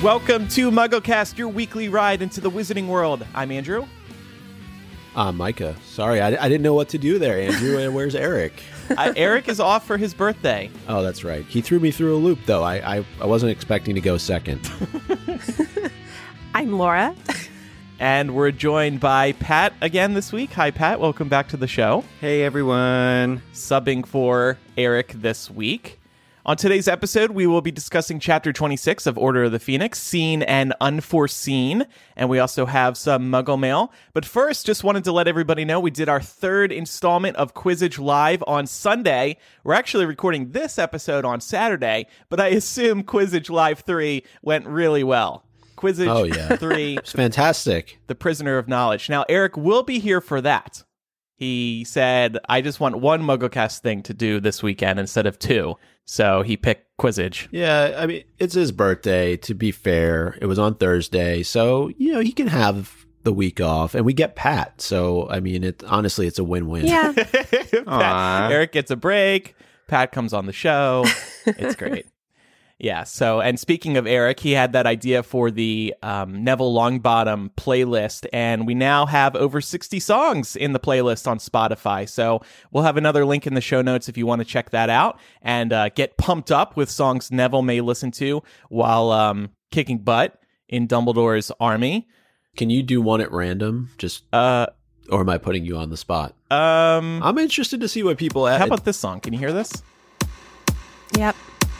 Welcome to MuggleCast, your weekly ride into the wizarding world. I'm Andrew. I'm Micah. Sorry, I didn't know what to do there, Andrew. And where's Eric? Eric is off for his birthday. Oh, that's right. He threw me through a loop, though. I wasn't expecting to go second. I'm Laura. And we're joined by Pat again this week. Hi, Pat. Welcome back to the show. Hey, everyone. Subbing for Eric this week. On today's episode, we will be discussing Chapter 26 of Order of the Phoenix, Seen and Unforeseen, and we also have some Muggle mail. But first, just wanted to let everybody know we did our third installment of Quizzitch Live on Sunday. We're actually recording this episode on Saturday, but I assume Quizzitch Live 3 went really well. Quizzitch 3. It's fantastic. The Prisoner of Knowledge. Now, Eric will be here for that. He said, I just want one MuggleCast thing to do this weekend instead of two. So he picked Quizzitch. Yeah, I mean, it's his birthday, to be fair. It was on Thursday, so, he can have the week off. And we get Pat, so, I mean, honestly, it's a win-win. Yeah. Eric gets a break. Pat comes on the show. It's great. Yeah, so, and speaking of Eric, he had that idea for the Neville Longbottom playlist, and we now have over 60 songs in the playlist on Spotify, so we'll have another link in the show notes if you want to check that out, and get pumped up with songs Neville may listen to while kicking butt in Dumbledore's army. Can you do one at random? Just, or am I putting you on the spot? I'm interested to see what people add. How about this song? Can you hear this? Yep.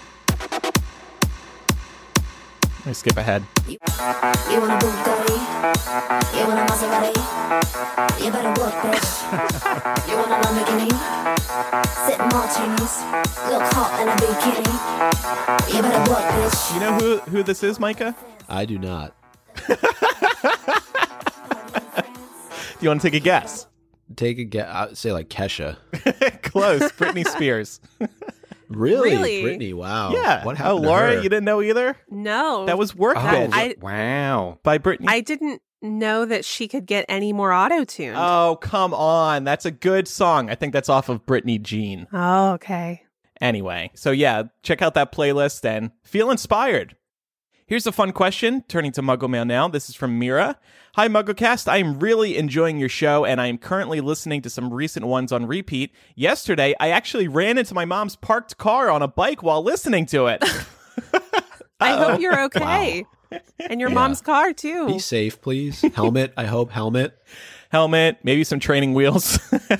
Let me skip ahead. You want a Bugatti? You want a Maserati? You better work, bitch. You want a Lamborghini? Sip martinis, look hot in a bikini. You better work, bitch. You know who this is, Micah? I do not. Do you want to take a guess? Take a guess. I'd say like Kesha. Close. Britney Spears. Really? Britney, wow. Yeah. What happened Laura, to her? you didn't know either? No. That was Work Bitch Wow. by Britney. I didn't know that she could get any more auto-tuned. Oh, come on. That's a good song. I think that's off of Britney Jean. Oh, okay. Anyway, so yeah, check out that playlist and feel inspired. Here's a fun question, turning to Muggle Mail now. This is from Mira. Hi, MuggleCast. I am really enjoying your show, and I am currently listening to some recent ones on repeat. Yesterday, I actually ran into my mom's parked car on a bike while listening to it. I hope you're okay. Wow. And your mom's car, too. Be safe, please. Helmet, I hope. Helmet. Helmet, maybe some training wheels.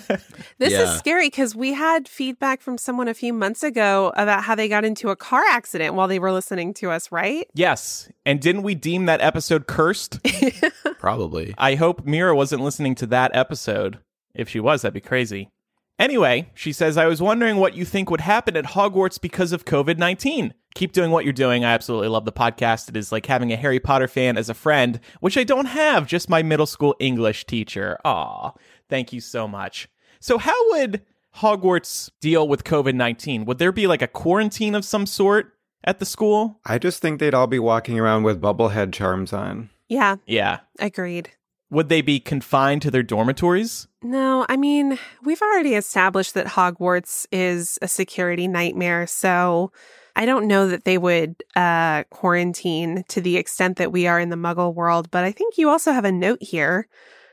This is scary because we had feedback from someone a few months ago about how they got into a car accident while they were listening to us, right? Yes. And didn't we deem that episode cursed? Probably. I hope Mira wasn't listening to that episode. If she was, that'd be crazy. Anyway, she says, I was wondering what you think would happen at Hogwarts because of COVID-19. Keep doing what you're doing. I absolutely love the podcast. It is like having a Harry Potter fan as a friend, which I don't have, just my middle school English teacher. Aw, thank you so much. So how would Hogwarts deal with COVID-19? Would there be like a quarantine of some sort at the school? I just think they'd all be walking around with bubblehead charms on. Yeah, Yeah. agreed. Would they be confined to their dormitories? No, I mean, we've already established that Hogwarts is a security nightmare, so I don't know that they would quarantine to the extent that we are in the Muggle world, but I think you also have a note here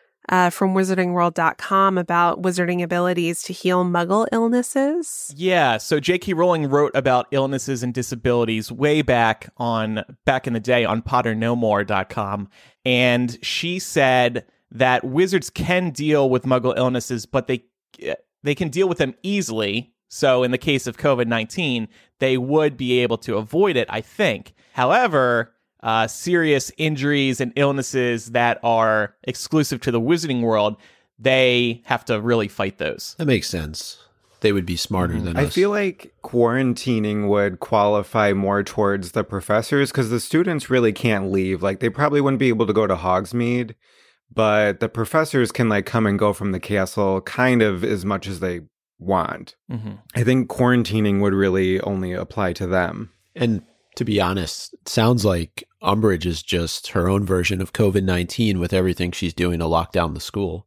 from wizardingworld.com about wizarding abilities to heal Muggle illnesses. Yeah, so J.K. Rowling wrote about illnesses and disabilities way back in the day on potternomore.com, and she said that wizards can deal with Muggle illnesses, but they can deal with them easily. So in the case of COVID-19, they would be able to avoid it, I think. However, serious injuries and illnesses that are exclusive to the wizarding world, they have to really fight those. That makes sense. They would be smarter than us. I feel like quarantining would qualify more towards the professors because the students really can't leave. Like, they probably wouldn't be able to go to Hogsmeade, but the professors can like come and go from the castle kind of as much as they want. Mm-hmm. I think quarantining would really only apply to them. And to be honest, it sounds like Umbridge is just her own version of COVID-19 with everything she's doing to lock down the school.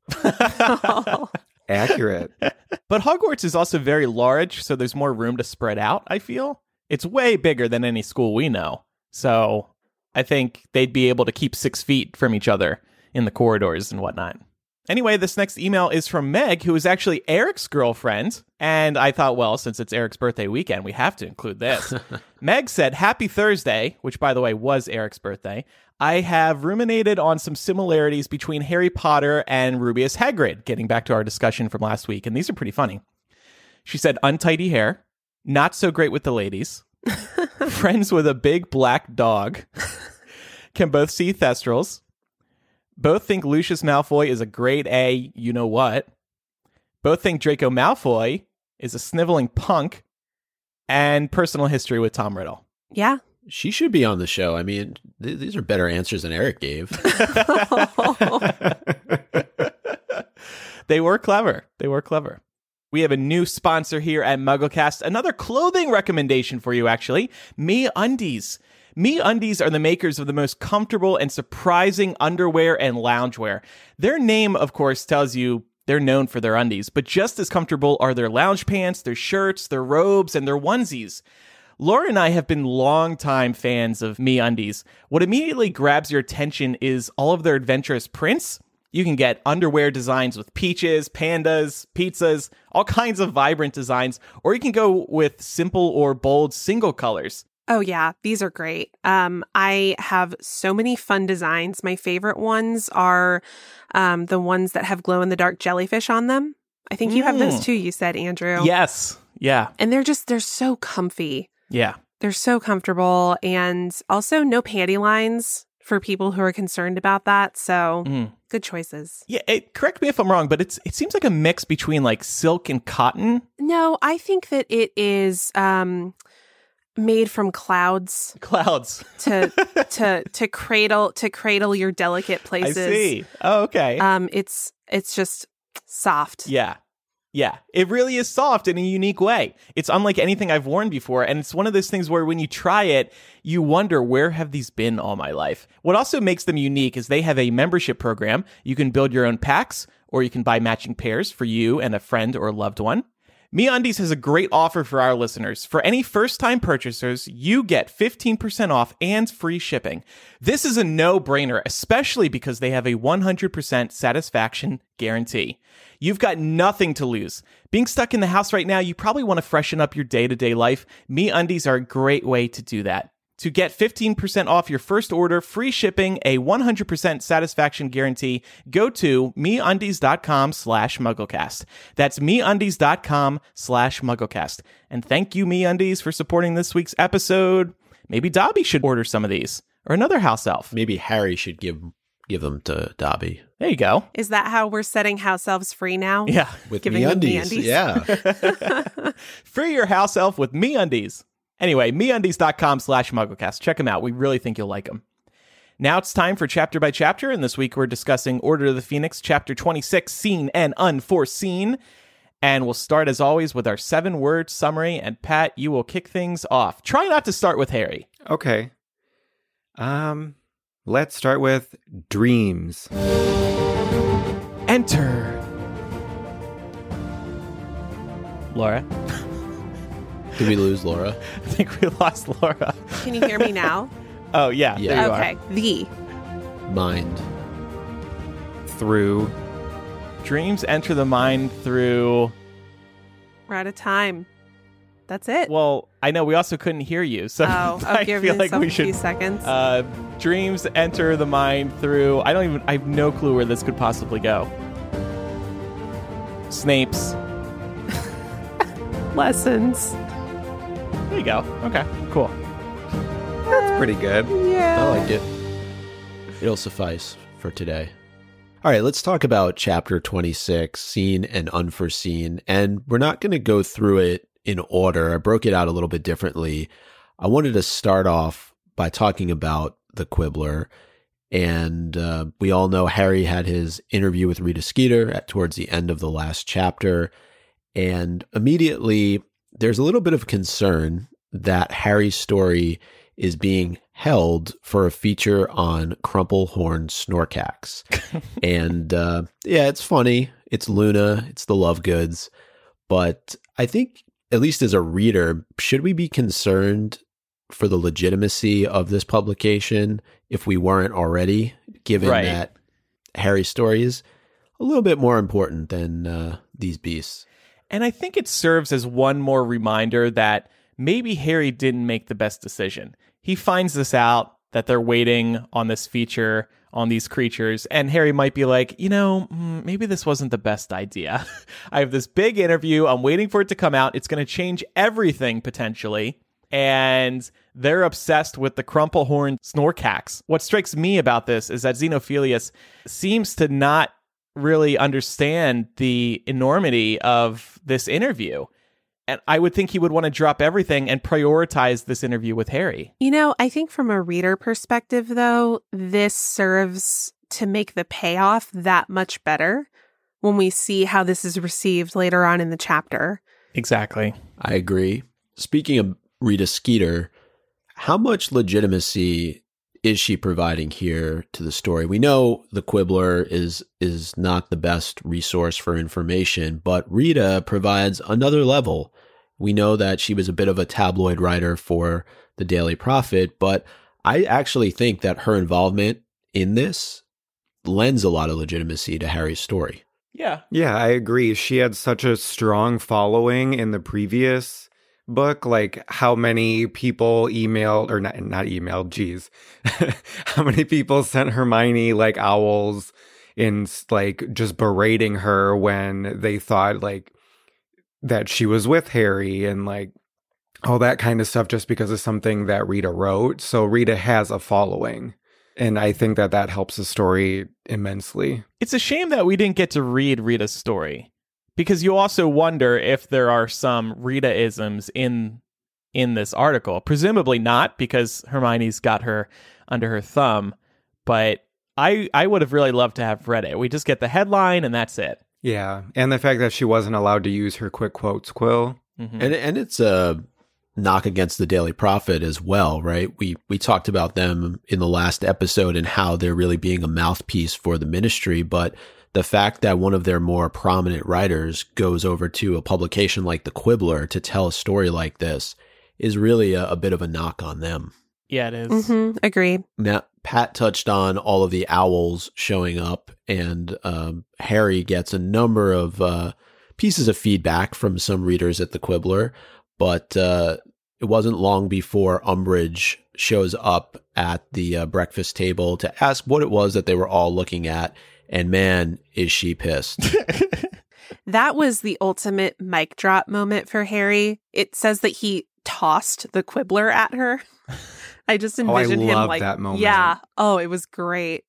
Accurate. But Hogwarts is also very large, so there's more room to spread out, I feel. It's way bigger than any school we know. So I think they'd be able to keep 6 feet from each other in the corridors and whatnot. Anyway, this next email is from Meg, who is actually Eric's girlfriend. And I thought, well, since it's Eric's birthday weekend, we have to include this. Meg said, "Happy Thursday," which, by the way, was Eric's birthday. "I have ruminated on some similarities between Harry Potter and Rubeus Hagrid," getting back to our discussion from last week. And these are pretty funny. She said, "Untidy hair, not so great with the ladies, friends with a big black dog, can both see thestrals, both think Lucius Malfoy is a grade A you-know-what, both think Draco Malfoy is a sniveling punk, and personal history with Tom Riddle." Yeah. She should be on the show. I mean, these are better answers than Eric gave. They were clever. We have a new sponsor here at MuggleCast. Another clothing recommendation for you, actually. MeUndies. MeUndies are the makers of the most comfortable and surprising underwear and loungewear. Their name, of course, tells you they're known for their undies, but just as comfortable are their lounge pants, their shirts, their robes, and their onesies. Laura and I have been longtime fans of MeUndies. What immediately grabs your attention is all of their adventurous prints. You can get underwear designs with peaches, pandas, pizzas, all kinds of vibrant designs, or you can go with simple or bold single colors. Oh, yeah. These are great. I have so many fun designs. My favorite ones are the ones that have glow-in-the-dark jellyfish on them. I think you have those too, you said, Andrew. Yes. Yeah. And they're so comfy. Yeah. They're so comfortable. And also no panty lines for people who are concerned about that. So good choices. Yeah. Correct me if I'm wrong, but it seems like a mix between like silk and cotton. No, I think that it is made from clouds to cradle your delicate places. I see. Oh, okay. It's just soft. Yeah. It really is soft in a unique way. It's unlike anything I've worn before, and it's one of those things where when you try it, you wonder, where have these been all my life? What also makes them unique is they have a membership program. You can build your own packs, or you can buy matching pairs for you and a friend or loved one. MeUndies has a great offer for our listeners. For any first-time purchasers, you get 15% off and free shipping. This is a no-brainer, especially because they have a 100% satisfaction guarantee. You've got nothing to lose. Being stuck in the house right now, you probably want to freshen up your day-to-day life. MeUndies are a great way to do that. To get 15% off your first order, free shipping, a 100% satisfaction guarantee, go to MeUndies.com/MuggleCast. That's MeUndies.com/MuggleCast. And thank you, MeUndies, for supporting this week's episode. Maybe Dobby should order some of these, or another house elf. Maybe Harry should give them to Dobby. There you go. Is that how we're setting house elves free now? Yeah. With Giving them MeUndies. MeUndies. Yeah. Free your house elf with MeUndies. Anyway, MeUndies.com/MuggleCast. Check them out. We really think you'll like them. Now it's time for Chapter by Chapter, and this week we're discussing Order of the Phoenix, Chapter 26, Seen and Unforeseen. And we'll start, as always, with our 7-word summary, and Pat, you will kick things off. Try not to start with Harry. Okay. Let's start with dreams. Enter. Laura? Did we lose Laura? I think we lost Laura. Can you hear me now? Oh, yeah. Yeah. There you Okay. are. The Mind. Through. Dreams enter the mind through... we're out of time. That's it. Well, I know we also couldn't hear you, so I'll I give feel like myself we a should... few seconds. Dreams enter the mind through... I have no clue where this could possibly go. Snape's. Lessons. There you go. Okay, cool. That's pretty good. Yeah. I like it. It'll suffice for today. All right, let's talk about Chapter 26, Seen and Unforeseen. And we're not going to go through it in order. I broke it out a little bit differently. I wanted to start off by talking about the Quibbler. And we all know Harry had his interview with Rita Skeeter towards the end of the last chapter. And immediately, there's a little bit of concern that Harry's story is being held for a feature on Crumplehorn Snorkax. And yeah, it's funny. It's Luna. It's the Lovegoods. But I think, at least as a reader, should we be concerned for the legitimacy of this publication if we weren't already, given Right. that Harry's story is a little bit more important than these beasts. And I think it serves as one more reminder that maybe Harry didn't make the best decision. He finds this out, that they're waiting on this feature on these creatures, and Harry might be like, maybe this wasn't the best idea. I have this big interview. I'm waiting for it to come out. It's going to change everything potentially. And they're obsessed with the crumplehorn snorkax. What strikes me about this is that Xenophilius seems to not really understand the enormity of this interview. And I would think he would want to drop everything and prioritize this interview with Harry. I think from a reader perspective, though, this serves to make the payoff that much better when we see how this is received later on in the chapter. Exactly. I agree. Speaking of Rita Skeeter, how much legitimacy is she providing here to the story? We know the Quibbler is not the best resource for information, but Rita provides another level. We know that she was a bit of a tabloid writer for the Daily Prophet, but I actually think that her involvement in this lends a lot of legitimacy to Harry's story. Yeah. Yeah, I agree. She had such a strong following in the previous book, like how many people emailed, or not emailed, geez. How many people sent Hermione like owls in like just berating her when they thought like that she was with Harry and like all that kind of stuff just because of something that Rita wrote. So Rita has a following. And I think that helps the story immensely. It's a shame that we didn't get to read Rita's story, because you also wonder if there are some Rita-isms in this article. Presumably not, because Hermione's got her under her thumb. But I would have really loved to have read it. We just get the headline and that's it. Yeah. And the fact that she wasn't allowed to use her quick quotes quill. Mm-hmm. And it's a knock against the Daily Prophet as well, right? We talked about them in the last episode and how they're really being a mouthpiece for the ministry, but the fact that one of their more prominent writers goes over to a publication like the Quibbler to tell a story like this is really a bit of a knock on them. Yeah, it is. Mm-hmm. Agreed. Now, Pat touched on all of the owls showing up, and Harry gets a number of pieces of feedback from some readers at the Quibbler, but it wasn't long before Umbridge shows up at the breakfast table to ask what it was that they were all looking at, and man, is she pissed. That was the ultimate mic drop moment for Harry. It says that he tossed the Quibbler at her. I just envisioned him love like that moment. Yeah. Oh, it was great.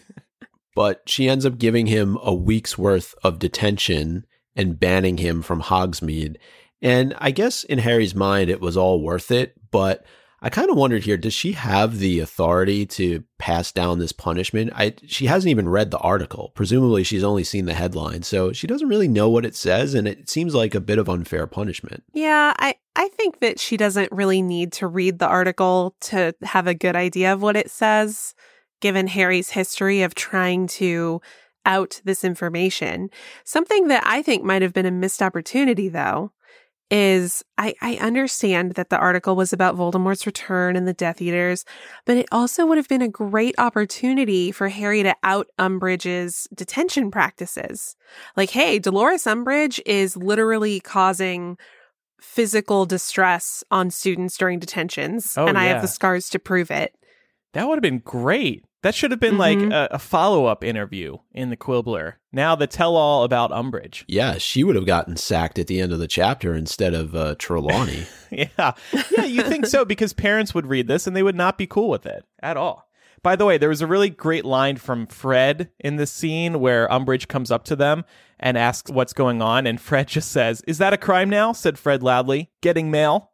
But she ends up giving him a week's worth of detention and banning him from Hogsmeade. And I guess in Harry's mind, it was all worth it. But I kind of wondered here, does she have the authority to pass down this punishment? She hasn't even read the article. Presumably, she's only seen the headline. So she doesn't really know what it says. And it seems like a bit of unfair punishment. Yeah, I think that she doesn't really need to read the article to have a good idea of what it says, given Harry's history of trying to out this information. Something that I think might have been a missed opportunity, though, is I understand that the article was about Voldemort's return and the Death Eaters, but it also would have been a great opportunity for Harry to out Umbridge's detention practices. Like, hey, Dolores Umbridge is literally causing physical distress on students during detentions, and I have the scars to prove it. That would have been great. That should have been like a follow-up interview in the Quibbler. Now the tell-all about Umbridge. Yeah, she would have gotten sacked at the end of the chapter instead of Trelawney. Yeah, you think so, because parents would read this and they would not be cool with it at all. By the way, there was a really great line from Fred in this scene where Umbridge comes up to them and asks what's going on, and Fred just says, "Is that a crime now?" said Fred loudly. "Getting mail."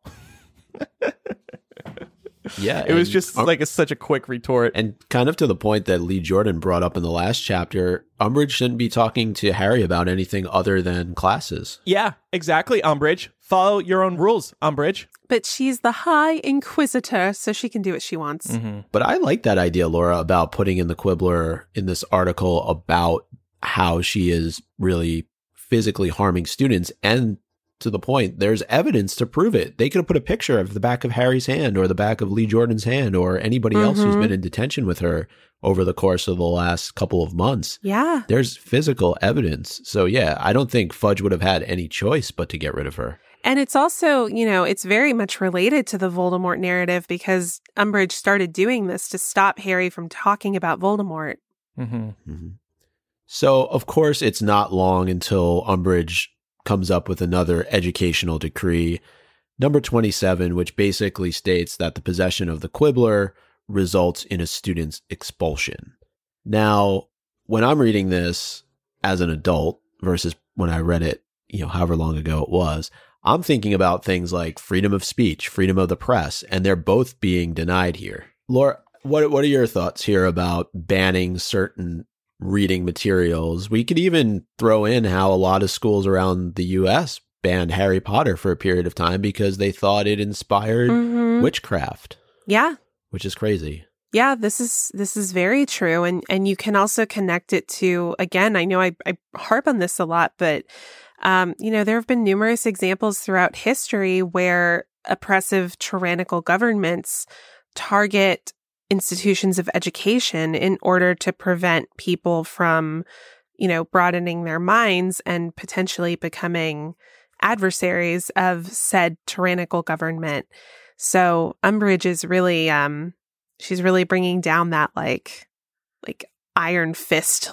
Yeah, it was just like such a quick retort. And kind of to the point that Lee Jordan brought up in the last chapter, Umbridge shouldn't be talking to Harry about anything other than classes. Yeah, exactly, Umbridge. Follow your own rules, Umbridge. But she's the High Inquisitor, so she can do what she wants. Mm-hmm. But I like that idea, Laura, about putting in the Quibbler in this article about how she is really physically harming students, and to the point, there's evidence to prove it. They could have put a picture of the back of Harry's hand or the back of Lee Jordan's hand or anybody else who's been in detention with her over the course of the last couple of months. Yeah. There's physical evidence. So yeah, I don't think Fudge would have had any choice but to get rid of her. And it's also, it's very much related to the Voldemort narrative because Umbridge started doing this to stop Harry from talking about Voldemort. So, of course, it's not long until Umbridge comes up with another educational decree, number 27, which basically states that the possession of the Quibbler results in a student's expulsion. Now, when I'm reading this as an adult versus when I read it, however long ago it was, I'm thinking about things like freedom of speech, freedom of the press, and they're both being denied here. Laura, what are your thoughts here about banning certain reading materials? We could even throw in how a lot of schools around the U.S. banned Harry Potter for a period of time because they thought it inspired witchcraft. Yeah. Which is crazy. Yeah, this is very true. And you can also connect it to, again, I know I harp on this a lot, but there have been numerous examples throughout history where oppressive tyrannical governments target institutions of education in order to prevent people from, broadening their minds and potentially becoming adversaries of said tyrannical government. So Umbridge is really, she's really bringing down that like iron fist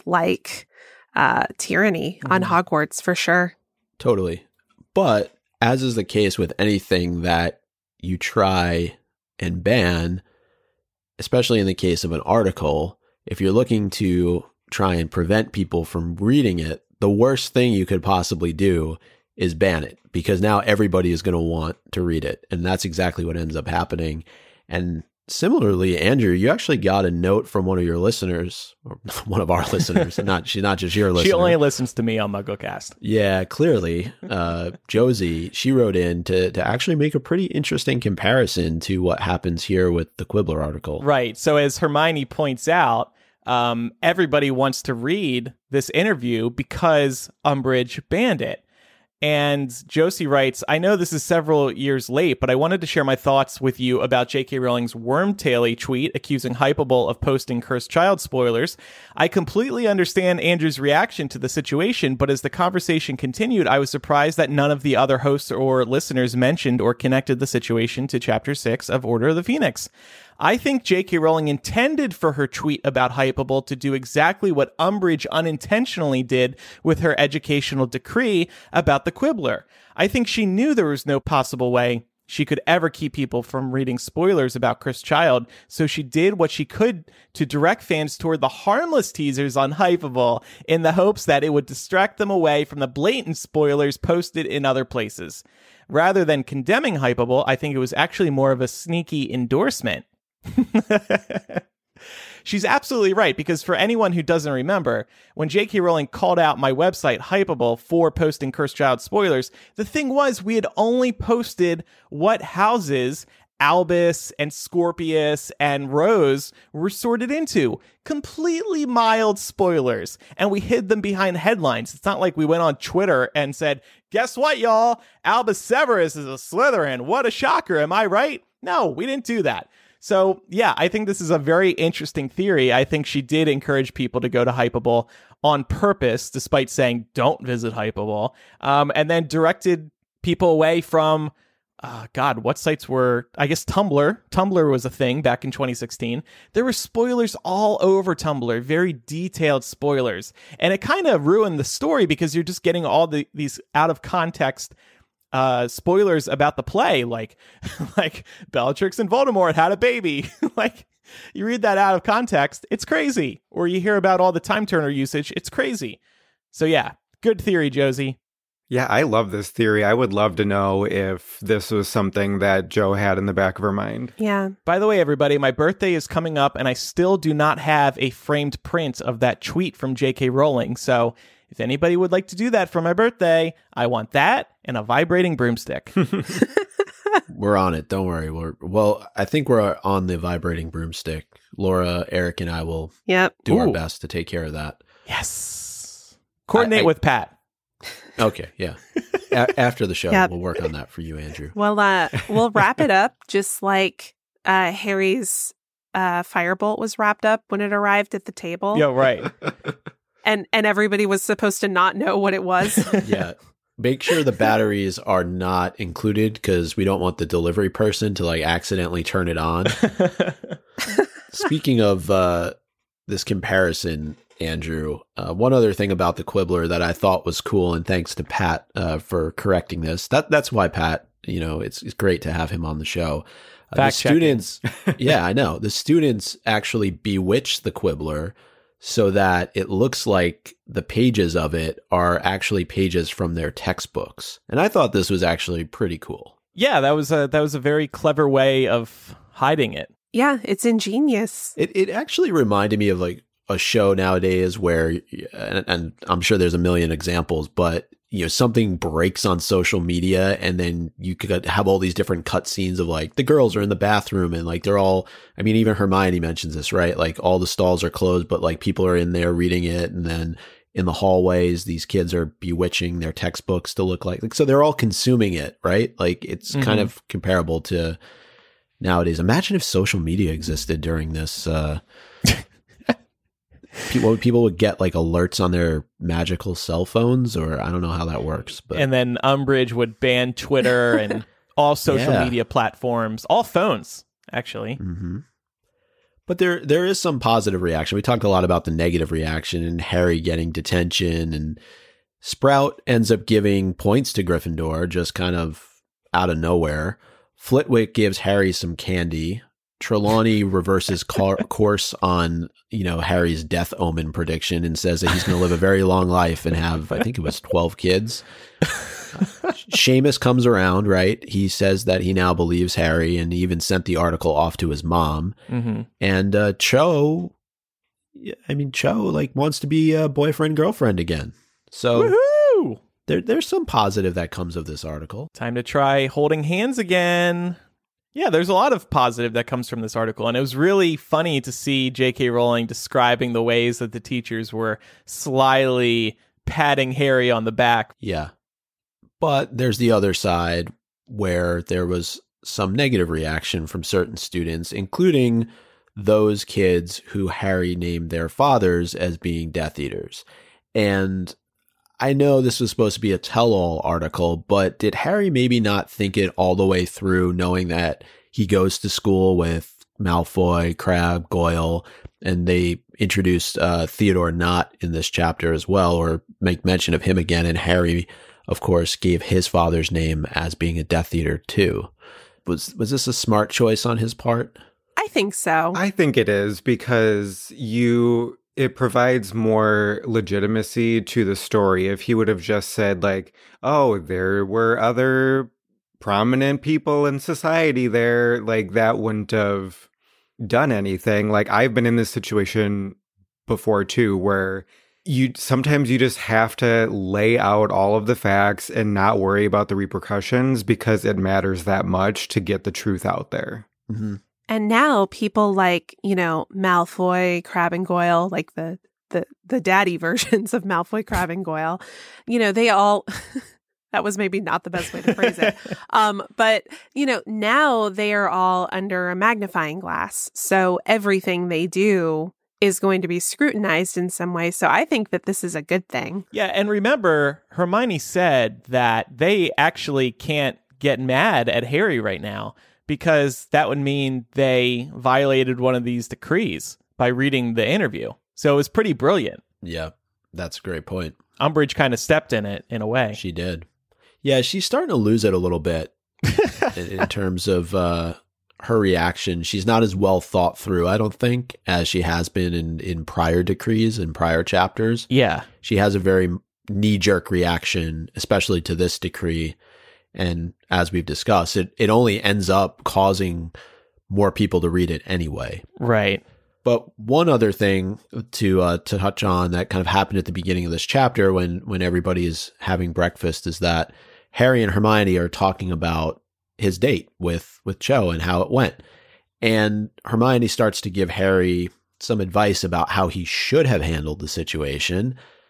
tyranny on Hogwarts for sure. Totally. But as is the case with anything that you try and ban, especially in the case of an article, if you're looking to try and prevent people from reading it, the worst thing you could possibly do is ban it, because now everybody is going to want to read it. And that's exactly what ends up happening. And similarly, Andrew, you actually got a note from one of your listeners, or one of our listeners. She's not just your listener. She only listens to me on MuggleCast. Yeah, clearly. Josie, she wrote in to actually make a pretty interesting comparison to what happens here with the Quibbler article. Right. So as Hermione points out, everybody wants to read this interview because Umbridge banned it. And Josie writes, I know this is several years late, but I wanted to share my thoughts with you about J.K. Rowling's wormtaily tweet accusing Hypable of posting Cursed Child spoilers. I completely understand Andrew's reaction to the situation, but as the conversation continued, I was surprised that none of the other hosts or listeners mentioned or connected the situation to Chapter 6 of Order of the Phoenix. I think J.K. Rowling intended for her tweet about Hypable to do exactly what Umbridge unintentionally did with her educational decree about the Quibbler. I think she knew there was no possible way she could ever keep people from reading spoilers about Cursed Child, so she did what she could to direct fans toward the harmless teasers on Hypable in the hopes that it would distract them away from the blatant spoilers posted in other places. Rather than condemning Hypable, I think it was actually more of a sneaky endorsement. She's absolutely right, because for anyone who doesn't remember, when J.K. Rowling called out my website, Hypable, for posting Cursed Child spoilers, the thing was we had only posted what houses Albus and Scorpius and Rose were sorted into. Completely mild spoilers. And we hid them behind headlines. It's not like we went on Twitter and said, guess what, y'all? Albus Severus is a Slytherin. What a shocker, am I right? No, we didn't do that. So, yeah, I think this is a very interesting theory. I think she did encourage people to go to Hypable on purpose, despite saying don't visit Hypable, and then directed people away from, what sites were, I guess Tumblr. Tumblr was a thing back in 2016. There were spoilers all over Tumblr, very detailed spoilers. And it kind of ruined the story because you're just getting all these out of context spoilers about the play, like Bellatrix and Voldemort had a baby. Like, you read that out of context, it's crazy. Or you hear about all the Time Turner usage, it's crazy. So yeah, good theory, Josie. Yeah, I love this theory. I would love to know if this was something that Jo had in the back of her mind. Yeah. By the way, everybody, my birthday is coming up, and I still do not have a framed print of that tweet from J.K. Rowling, so if anybody would like to do that for my birthday, I want that and a vibrating broomstick. We're on it. Don't worry. I think we're on the vibrating broomstick. Laura, Eric, and I will do our best to take care of that. Yes. Coordinate with Pat. Okay, yeah. After the show, Yep. we'll work on that for you, Andrew. Well, we'll wrap it up just like Harry's firebolt was wrapped up when it arrived at the table. Yeah, right. And everybody was supposed to not know what it was. Yeah. Make sure the batteries are not included because we don't want the delivery person to like accidentally turn it on. Speaking of this comparison, Andrew, one other thing about the Quibbler that I thought was cool, and thanks to Pat for correcting this. That's why Pat, it's great to have him on the show. The students, yeah, I know. The students actually bewitch the Quibbler so that it looks like the pages of it are actually pages from their textbooks. And I thought this was actually pretty cool. Yeah, that was a very clever way of hiding it. Yeah, it's ingenious. It actually reminded me of like a show nowadays where, and I'm sure there's a million examples, but something breaks on social media and then you could have all these different cut scenes of like the girls are in the bathroom and like they're all, I mean, even Hermione mentions this, right? Like all the stalls are closed, but like people are in there reading it. And then in the hallways, these kids are bewitching their textbooks to look like so they're all consuming it, right? Like it's kind of comparable to nowadays. Imagine if social media existed during this, people would get like alerts on their magical cell phones, or I don't know how that works. But and then Umbridge would ban Twitter and all social media platforms, all phones, actually. Mm-hmm. But there is some positive reaction. We talked a lot about the negative reaction and Harry getting detention, and Sprout ends up giving points to Gryffindor just kind of out of nowhere. Flitwick gives Harry some candy. Trelawney reverses course on, Harry's death omen prediction and says that he's going to live a very long life and have, I think it was 12 kids. Seamus comes around, right? He says that he now believes Harry, and he even sent the article off to his mom. Mm-hmm. And Cho like wants to be a boyfriend-girlfriend again. So Woohoo! There's some positive that comes of this article. Time to try holding hands again. Yeah, there's a lot of positive that comes from this article, and it was really funny to see J.K. Rowling describing the ways that the teachers were slyly patting Harry on the back. Yeah. But there's the other side where there was some negative reaction from certain students, including those kids who Harry named their fathers as being Death Eaters. And I know this was supposed to be a tell-all article, but did Harry maybe not think it all the way through, knowing that he goes to school with Malfoy, Crabbe, Goyle, and they introduced Theodore Nott in this chapter as well, or make mention of him again, and Harry, of course, gave his father's name as being a Death Eater too. Was this a smart choice on his part? I think so. I think it is, because it provides more legitimacy to the story. If he would have just said like, oh, there were other prominent people in society there, like that wouldn't have done anything. Like I've been in this situation before too, where sometimes you just have to lay out all of the facts and not worry about the repercussions because it matters that much to get the truth out there. Mm-hmm. And now people like, Malfoy, Crabbe and Goyle, like the daddy versions of Malfoy, Crabbe and Goyle, they all, that was maybe not the best way to phrase it. But, now they are all under a magnifying glass. So everything they do is going to be scrutinized in some way. So I think that this is a good thing. Yeah, and remember, Hermione said that they actually can't get mad at Harry right now, because that would mean they violated one of these decrees by reading the interview. So it was pretty brilliant. Yeah, that's a great point. Umbridge kind of stepped in it in a way. She did. Yeah, she's starting to lose it a little bit in terms of her reaction. She's not as well thought through, I don't think, as she has been in prior decrees and prior chapters. Yeah. She has a very knee-jerk reaction, especially to this decree. And as we've discussed, it only ends up causing more people to read it anyway. Right. But one other thing to touch on that kind of happened at the beginning of this chapter when everybody is having breakfast is that Harry and Hermione are talking about his date with Cho and how it went. And Hermione starts to give Harry some advice about how he should have handled the situation.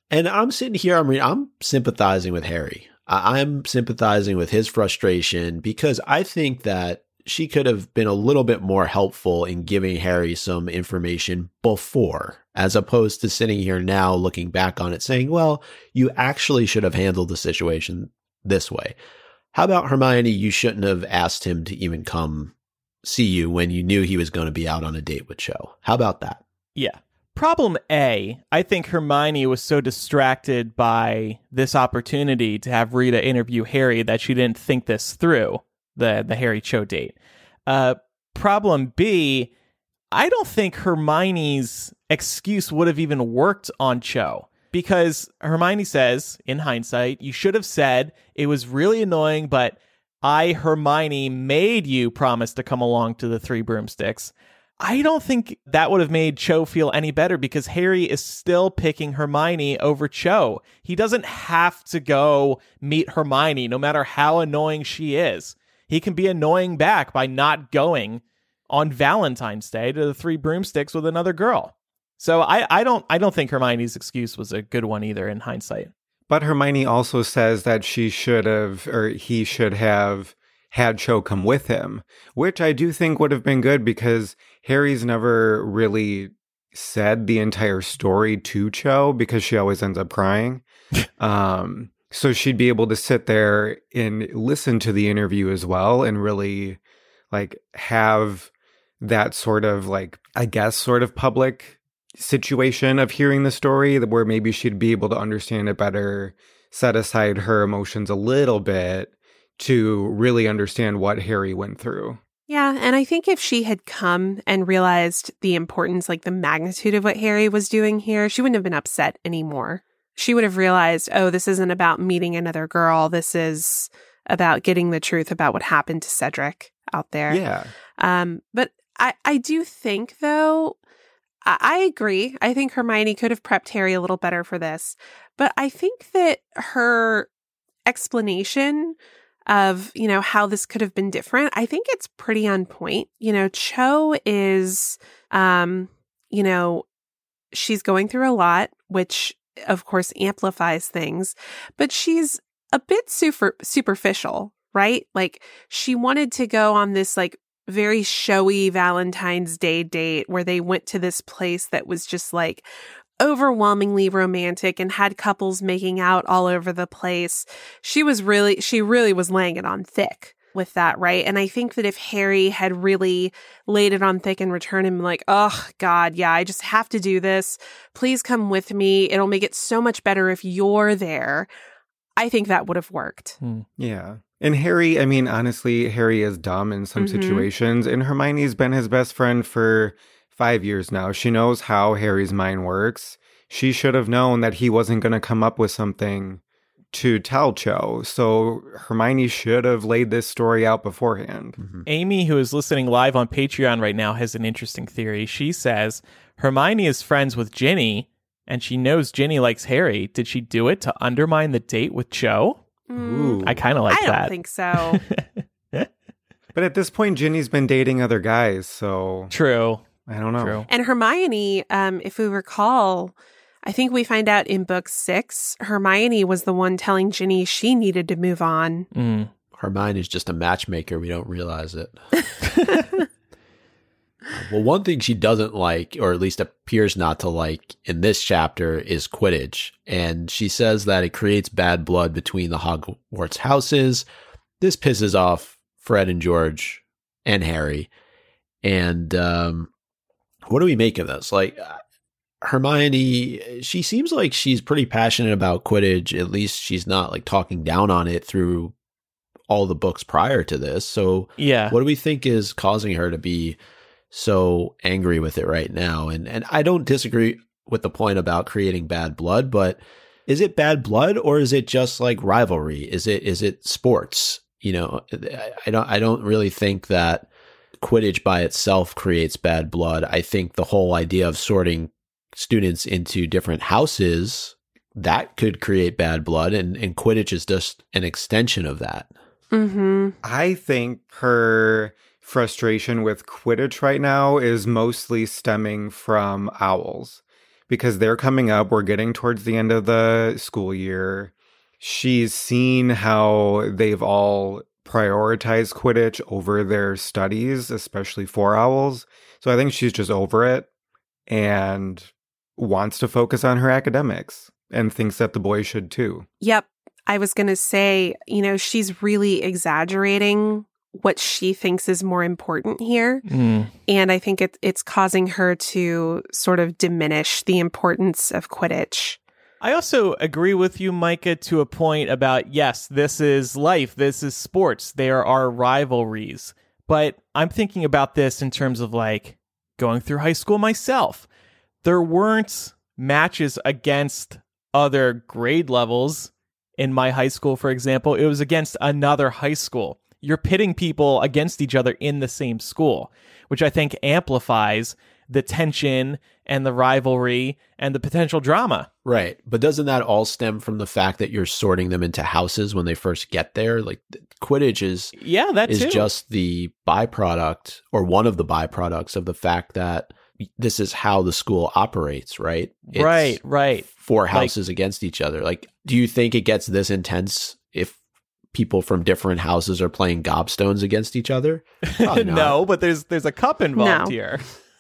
And I'm sitting here, I'm sympathizing with Harry. I'm sympathizing with his frustration because I think that she could have been a little bit more helpful in giving Harry some information before, as opposed to sitting here now looking back on it saying, well, you actually should have handled the situation this way. How about Hermione? You shouldn't have asked him to even come see you when you knew he was going to be out on a date with Cho. How about that? Yeah. Problem A, I think Hermione was so distracted by this opportunity to have Rita interview Harry that she didn't think this through, the Harry Cho date. Problem B, I don't think Hermione's excuse would have even worked on Cho. Because Hermione says, in hindsight, you should have said, it was really annoying, but I, Hermione, made you promise to come along to the Three Broomsticks. I don't think that would have made Cho feel any better because Harry is still picking Hermione over Cho. He doesn't have to go meet Hermione, no matter how annoying she is. He can be annoying back by not going on Valentine's Day to the Three Broomsticks with another girl. So I don't think Hermione's excuse was a good one either in hindsight. But Hermione also says that she should have, or he should have had Cho come with him, which I do think would have been good because Harry's never really said the entire story to Cho because she always ends up crying. So she'd be able to sit there and listen to the interview as well and really like have that sort of like, I guess, sort of public situation of hearing the story where maybe she'd be able to understand it better, set aside her emotions a little bit to really understand what Harry went through. Yeah, and I think if she had come and realized the importance, like the magnitude of what Harry was doing here, she wouldn't have been upset anymore. She would have realized, oh, this isn't about meeting another girl. This is about getting the truth about what happened to Cedric out there. Yeah. But I do think, though, I agree. I think Hermione could have prepped Harry a little better for this. But I think that her explanation of, you know, how this could have been different, I think it's pretty on point. You know, Cho is, you know, she's going through a lot, which of course amplifies things, but she's a bit superficial, right? Like she wanted to go on this like very showy Valentine's Day date where they went to this place that was just like overwhelmingly romantic and had couples making out all over the place. She really was laying it on thick with that, right? And I think that if Harry had really laid it on thick in return and been like, oh God, yeah, I just have to do this. Please come with me. It'll make it so much better if you're there. I think that would have worked. Yeah. And Harry, I mean, honestly, Harry is dumb in some situations, and Hermione's been his best friend for 5 years now. She knows how Harry's mind works. She should have known that he wasn't going to come up with something to tell Cho. So Hermione should have laid this story out beforehand. Amy, who is listening live on Patreon right now, has an interesting theory. She says Hermione is friends with Ginny, and she knows Ginny likes Harry. Did she do it to undermine the date with Cho? Ooh. I kind of like that. I don't think so. But at this point, Ginny's been dating other guys, so True. I don't know. True. And Hermione, if we recall, I think we find out in book 6, Hermione was the one telling Ginny she needed to move on. Hermione's just a matchmaker. We don't realize it. Well, one thing she doesn't like, or at least appears not to like in this chapter, is Quidditch. And she says that it creates bad blood between the Hogwarts houses. This pisses off Fred and George and Harry. And what do we make of this? Like, Hermione, she seems like she's pretty passionate about Quidditch. At least she's not like talking down on it through all the books prior to this. So Yeah. what do we think is causing her to be so angry with it right now? And I don't disagree with the point about creating bad blood, but is it bad blood or is it just like rivalry? Is it sports? You know, I don't really think that Quidditch by itself creates bad blood. I think the whole idea of sorting students into different houses, that could create bad blood, and Quidditch is just an extension of that. I think her frustration with Quidditch right now is mostly stemming from owls, because they're coming up. We're getting towards the end of the school year. She's seen how they've all prioritized Quidditch over their studies, especially Four Owls. So I think she's just over it and wants to focus on her academics and thinks that the boys should too. Yep. I was going to say, she's really exaggerating what she thinks is more important here. And I think it's causing her to sort of diminish the importance of Quidditch. I also agree with you, Micah, to a point about, yes, this is life. This is sports. There are rivalries. But I'm thinking about this in terms of like going through high school myself. There weren't matches against other grade levels in my high school, for example. It was against another high school. You're pitting people against each other in the same school, which I think amplifies the tension and the rivalry and the potential drama. Right. But doesn't that all stem from the fact that you're sorting them into houses when they first get there? Like Quidditch is just the byproduct or one of the byproducts of the fact that this is how the school operates, right? It's right. Four houses against each other. Like, do you think it gets this intense if people from different houses are playing gobstones against each other? No, but there's a cup involved here.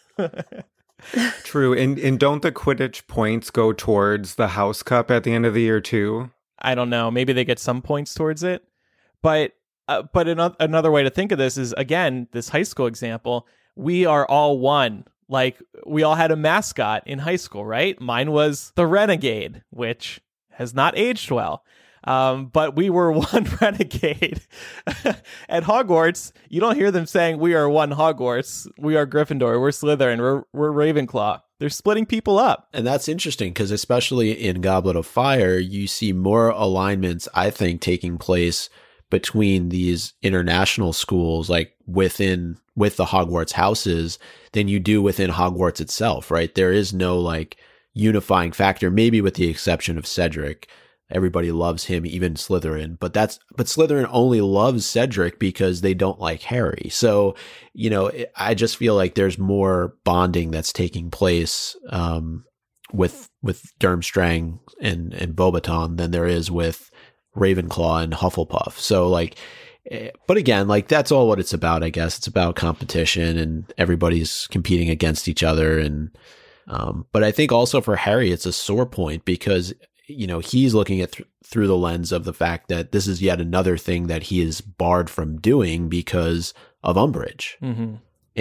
True. And don't the Quidditch points go towards the house cup at the end of the year too? I don't know. Maybe they get some points towards it. But another way to think of this is, again, this high school example, we are all one. Like, we all had a mascot in high school, right? Mine was the Renegade, which has not aged well. But we were one Renegade. At Hogwarts, you don't hear them saying we are one Hogwarts. We are Gryffindor. We're Slytherin. We're Ravenclaw. They're splitting people up. And that's interesting because especially in Goblet of Fire, you see more alignments, I think, taking place between these international schools, like with the Hogwarts houses, than you do within Hogwarts itself, right? There is no like unifying factor, maybe with the exception of Cedric. Everybody loves him, even Slytherin, but Slytherin only loves Cedric because they don't like Harry. So, I just feel like there's more bonding that's taking place with Durmstrang and Beauxbaton than there is with Ravenclaw and Hufflepuff. So like, but again, like that's all what it's about, I guess. It's about competition and everybody's competing against each other. And, but I think also for Harry, it's a sore point because, he's looking at through the lens of the fact that this is yet another thing that he is barred from doing because of Umbridge. Mm-hmm.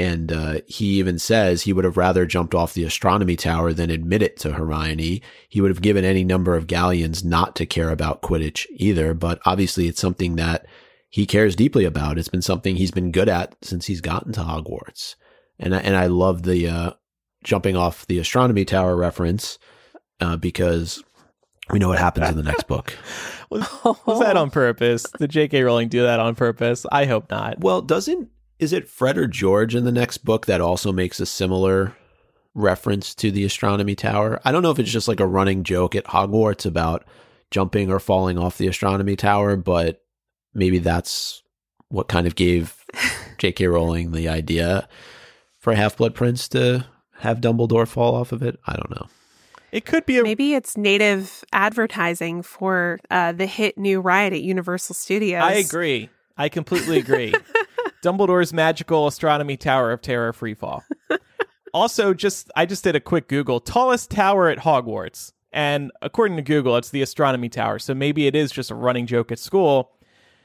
And he even says he would have rather jumped off the astronomy tower than admit it to Hermione. He would have given any number of galleons not to care about Quidditch either. But obviously it's something that he cares deeply about. It's been something he's been good at since he's gotten to Hogwarts. And I love the jumping off the astronomy tower reference because we know what happens in the next book. Was that on purpose? Did J.K. Rowling do that on purpose? I hope not. Well, is it Fred or George in the next book that also makes a similar reference to the astronomy tower? I don't know if it's just like a running joke at Hogwarts about jumping or falling off the astronomy tower, but maybe that's what kind of gave J.K. Rowling the idea for Half-Blood Prince to have Dumbledore fall off of it. I don't know. It could be maybe it's native advertising for the hit new ride at Universal Studios. I agree. I completely agree. Dumbledore's Magical Astronomy Tower of Terror Freefall. Also, I just did a quick Google. Tallest tower at Hogwarts. And according to Google, it's the Astronomy Tower. So maybe it is just a running joke at school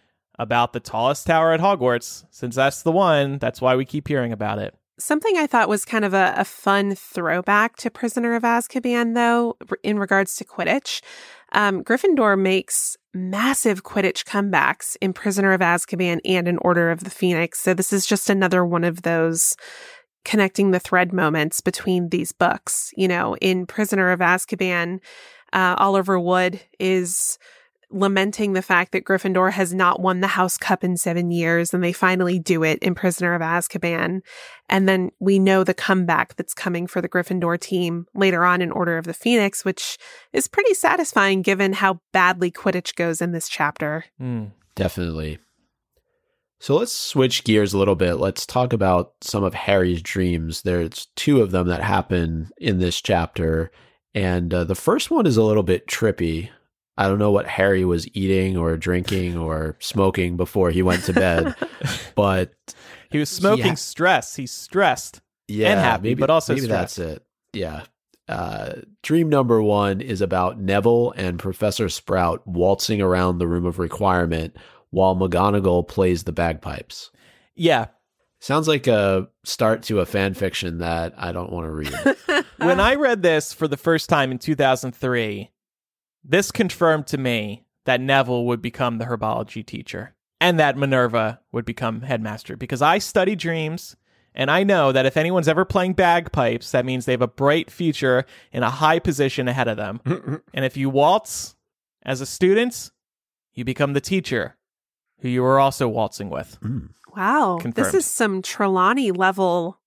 about the tallest tower at Hogwarts. Since that's the one, that's why we keep hearing about it. Something I thought was kind of a fun throwback to Prisoner of Azkaban, though, in regards to Quidditch. Gryffindor makes massive Quidditch comebacks in Prisoner of Azkaban and in Order of the Phoenix. So this is just another one of those connecting the thread moments between these books. In Prisoner of Azkaban, Oliver Wood is lamenting the fact that Gryffindor has not won the House Cup in 7 years, and they finally do it in Prisoner of Azkaban. And then we know the comeback that's coming for the Gryffindor team later on in Order of the Phoenix, which is pretty satisfying given how badly Quidditch goes in this chapter. Definitely. So let's switch gears a little bit. Let's talk about some of Harry's dreams. There's two of them that happen in this chapter. And the first one is a little bit trippy. I don't know what Harry was eating or drinking or smoking before he went to bed, but he was smoking stress. He's stressed and happy, but also maybe stressed. That's it. Yeah. Dream number one is about Neville and Professor Sprout waltzing around the room of requirement while McGonagall plays the bagpipes. Yeah. Sounds like a start to a fan fiction that I don't want to read. When I read this for the first time in 2003, this confirmed to me that Neville would become the herbology teacher and that Minerva would become headmaster, because I study dreams and I know that if anyone's ever playing bagpipes, that means they have a bright future in a high position ahead of them. And if you waltz as a student, you become the teacher who you were also waltzing with. Wow. Confirmed. This is some Trelawney level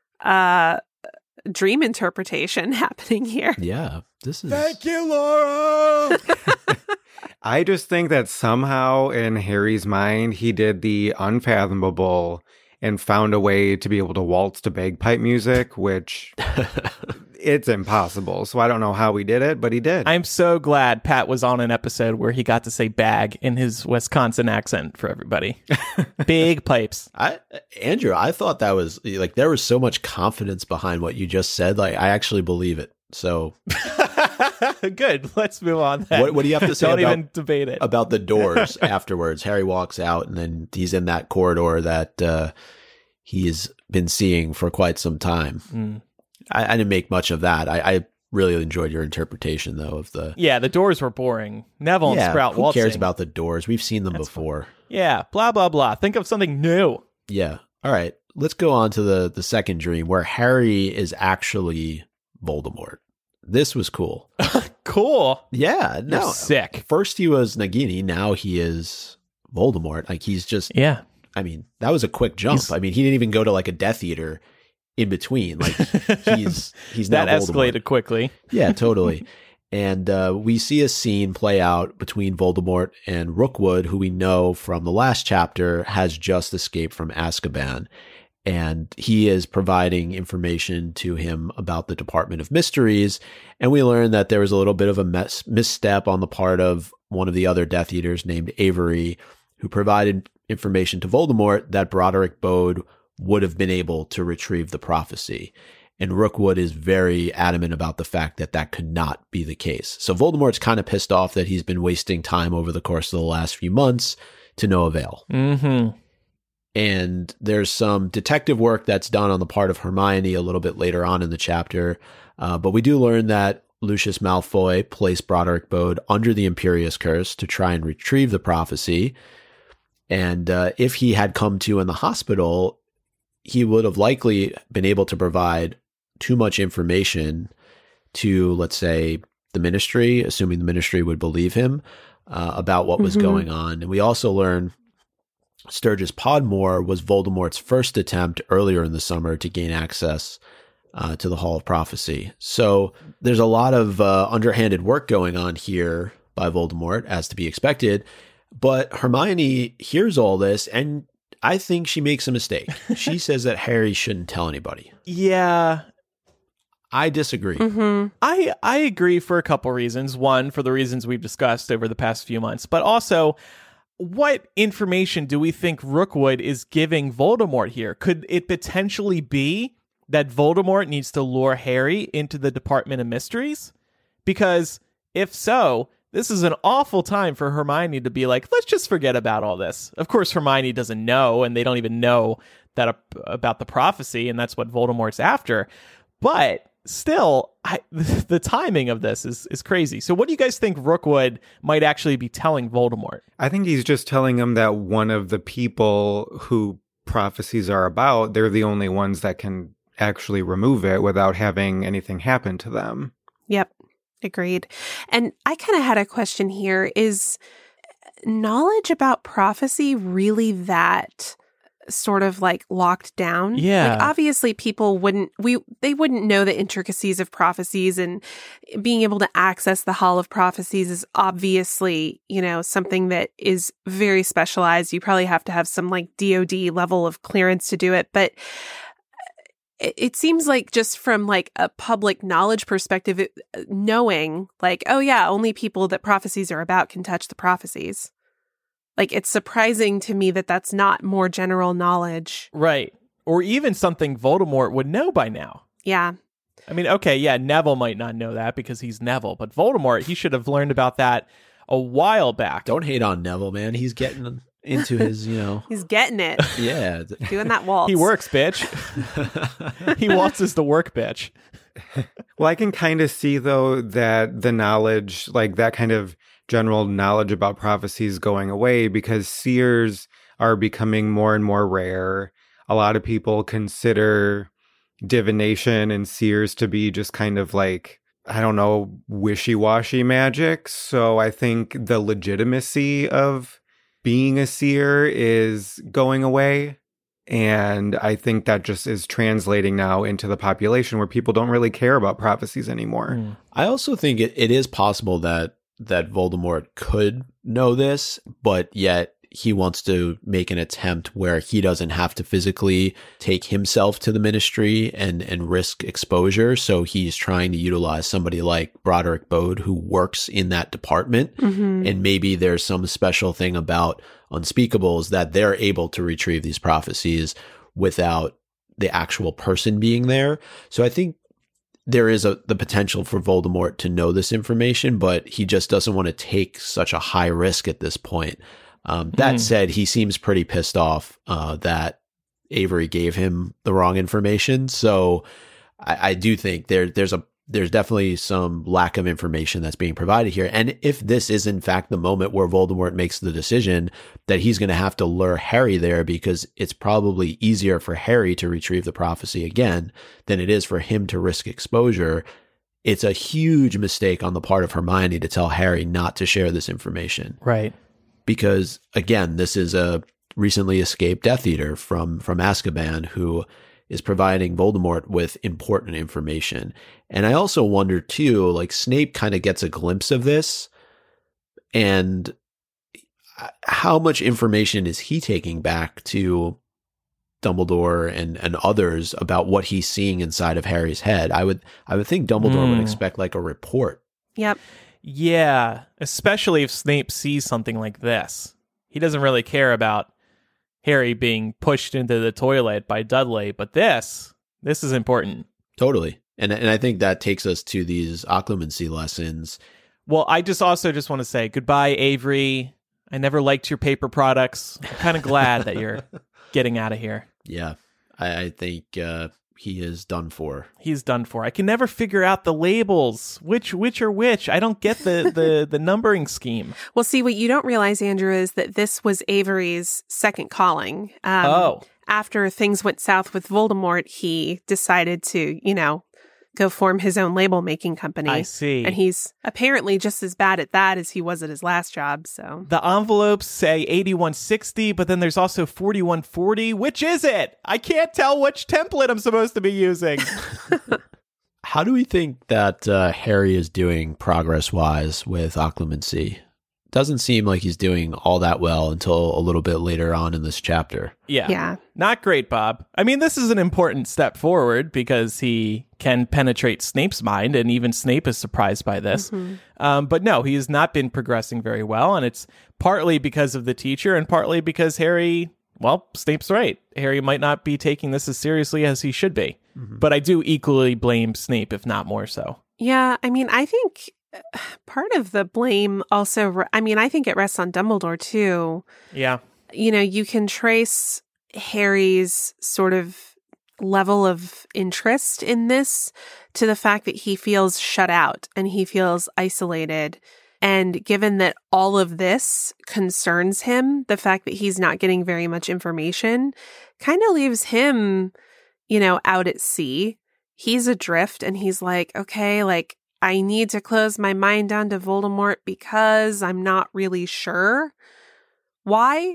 dream interpretation happening here. Yeah, this is... Thank you, Laura! I just think that somehow in Harry's mind, he did the unfathomable and found a way to be able to waltz to bagpipe music, which it's impossible. So I don't know how he did it, but he did. I'm so glad Pat was on an episode where he got to say bag in his Wisconsin accent for everybody. Big pipes. Andrew, I thought that was like, there was so much confidence behind what you just said. Like, I actually believe it. So good. Let's move on then. What do you have to say Don't even debate it. about the doors afterwards? Harry walks out and then he's in that corridor that he's been seeing for quite some time. I didn't make much of that. I really enjoyed your interpretation, though, of the... Yeah, the doors were boring. Neville and Sprout who waltzing. cares about the doors? We've seen them before. Fun. Yeah, blah, blah, blah. Think of something new. Yeah. All right. Let's go on to the second dream where Harry is actually Voldemort. This was cool. Cool. Yeah. You're No. sick. First he was Nagini. Now he is Voldemort. Like, he's just... Yeah. I mean, that was a quick jump. I mean, he didn't even go to like a Death Eater in between. Like, he's now that Voldemort. escalated quickly. Yeah, totally. And we see a scene play out between Voldemort and Rookwood, who we know from the last chapter has just escaped from Azkaban. And he is providing information to him about the Department of Mysteries. And we learn that there was a little bit of a misstep on the part of one of the other Death Eaters named Avery, who provided information to Voldemort that Broderick Bode would have been able to retrieve the prophecy. And Rookwood is very adamant about the fact that that could not be the case. So Voldemort's kind of pissed off that he's been wasting time over the course of the last few months to no avail. Mm-hmm. And there's some detective work that's done on the part of Hermione a little bit later on in the chapter. But we do learn that Lucius Malfoy placed Broderick Bode under the Imperius Curse to try and retrieve the prophecy. And if he had come to in the hospital, he would have likely been able to provide too much information to, let's say, the Ministry, assuming the Ministry would believe him, about what was going on. And we also learn Sturgis Podmore was Voldemort's first attempt earlier in the summer to gain access to the Hall of Prophecy. So there's a lot of underhanded work going on here by Voldemort, as to be expected. But Hermione hears all this, and I think she makes a mistake. She says that Harry shouldn't tell anybody. Yeah. I disagree. Mm-hmm. I agree for a couple reasons. One, for the reasons we've discussed over the past few months, but also, what information do we think Rookwood is giving Voldemort here? Could it potentially be that Voldemort needs to lure Harry into the Department of Mysteries? Because if so, this is an awful time for Hermione to be like, let's just forget about all this. Of course, Hermione doesn't know, and they don't even know that about the prophecy, and that's what Voldemort's after. But still, the timing of this is crazy. So what do you guys think Rookwood might actually be telling Voldemort? I think he's just telling him that one of the people who prophecies are about, they're the only ones that can actually remove it without having anything happen to them. Yep. Agreed. And I kind of had a question here. Is knowledge about prophecy really that sort of like locked down. Yeah. Like obviously people wouldn't know the intricacies of prophecies, and being able to access the Hall of Prophecies is obviously, something that is very specialized. You probably have to have some like DoD level of clearance to do it. But it seems like just from like a public knowledge perspective, knowing like, oh yeah, only people that prophecies are about can touch the prophecies. Like, it's surprising to me that that's not more general knowledge. Right. Or even something Voldemort would know by now. Yeah. I mean, okay, yeah, Neville might not know that because he's Neville, but Voldemort, he should have learned about that a while back. Don't hate on Neville, man. He's getting into his, He's getting it. Yeah. Doing that waltz. He works, bitch. He waltzes the work, bitch. Well, I can kind of see, though, that the knowledge, like that kind of general knowledge about prophecies going away because seers are becoming more and more rare. A lot of people consider divination and seers to be just kind of like, I don't know, wishy-washy magic. So I think the legitimacy of being a seer is going away. And I think that just is translating now into the population where people don't really care about prophecies anymore. I also think it is possible that Voldemort could know this, but yet he wants to make an attempt where he doesn't have to physically take himself to the ministry and risk exposure. So he's trying to utilize somebody like Broderick Bode who works in that department. Mm-hmm. And maybe there's some special thing about Unspeakables that they're able to retrieve these prophecies without the actual person being there. So I think there is the potential for Voldemort to know this information, but he just doesn't want to take such a high risk at this point. That said, he seems pretty pissed off that Avery gave him the wrong information. So I do think there's definitely some lack of information that's being provided here. And if this is in fact the moment where Voldemort makes the decision that he's going to have to lure Harry there because it's probably easier for Harry to retrieve the prophecy again than it is for him to risk exposure, it's a huge mistake on the part of Hermione to tell Harry not to share this information. Right. Because again, this is a recently escaped Death Eater from Azkaban who is providing Voldemort with important information. And I also wonder too, like Snape kind of gets a glimpse of this, and how much information is he taking back to Dumbledore and others about what he's seeing inside of Harry's head? I would think Dumbledore would expect like a report. Yep. Yeah, especially if Snape sees something like this. He doesn't really care about Harry being pushed into the toilet by Dudley, but this is important. Totally. And I think that takes us to these occlumency lessons. Well, I also want to say goodbye, Avery. I never liked your paper products. I'm kind of glad that you're getting out of here. Yeah, I think he is done for. He's done for. I can never figure out the labels. Which are which? I don't get the numbering scheme. Well, see, what you don't realize, Andrew, is that this was Avery's second calling. After things went south with Voldemort, he decided to, go form his own label making company. I see. And he's apparently just as bad at that as he was at his last job. So the envelopes say 8160, but then there's also 4140. Which is it? I can't tell which template I'm supposed to be using. How do we think that Harry is doing progress-wise with occlumency? Doesn't seem like he's doing all that well until a little bit later on in this chapter. Yeah. Not great, Bob. I mean, this is an important step forward because he can penetrate Snape's mind, and even Snape is surprised by this. Mm-hmm. But no, he has not been progressing very well, and it's partly because of the teacher and partly because Snape's right. Harry might not be taking this as seriously as he should be. Mm-hmm. But I do equally blame Snape, if not more so. Yeah, I mean, I think part of the blame also, I think it rests on Dumbledore too. Yeah. You can trace Harry's sort of level of interest in this to the fact that he feels shut out and he feels isolated. And given that all of this concerns him, the fact that he's not getting very much information kind of leaves him, out at sea. He's adrift and he's like, okay, like, I need to close my mind down to Voldemort because I'm not really sure why,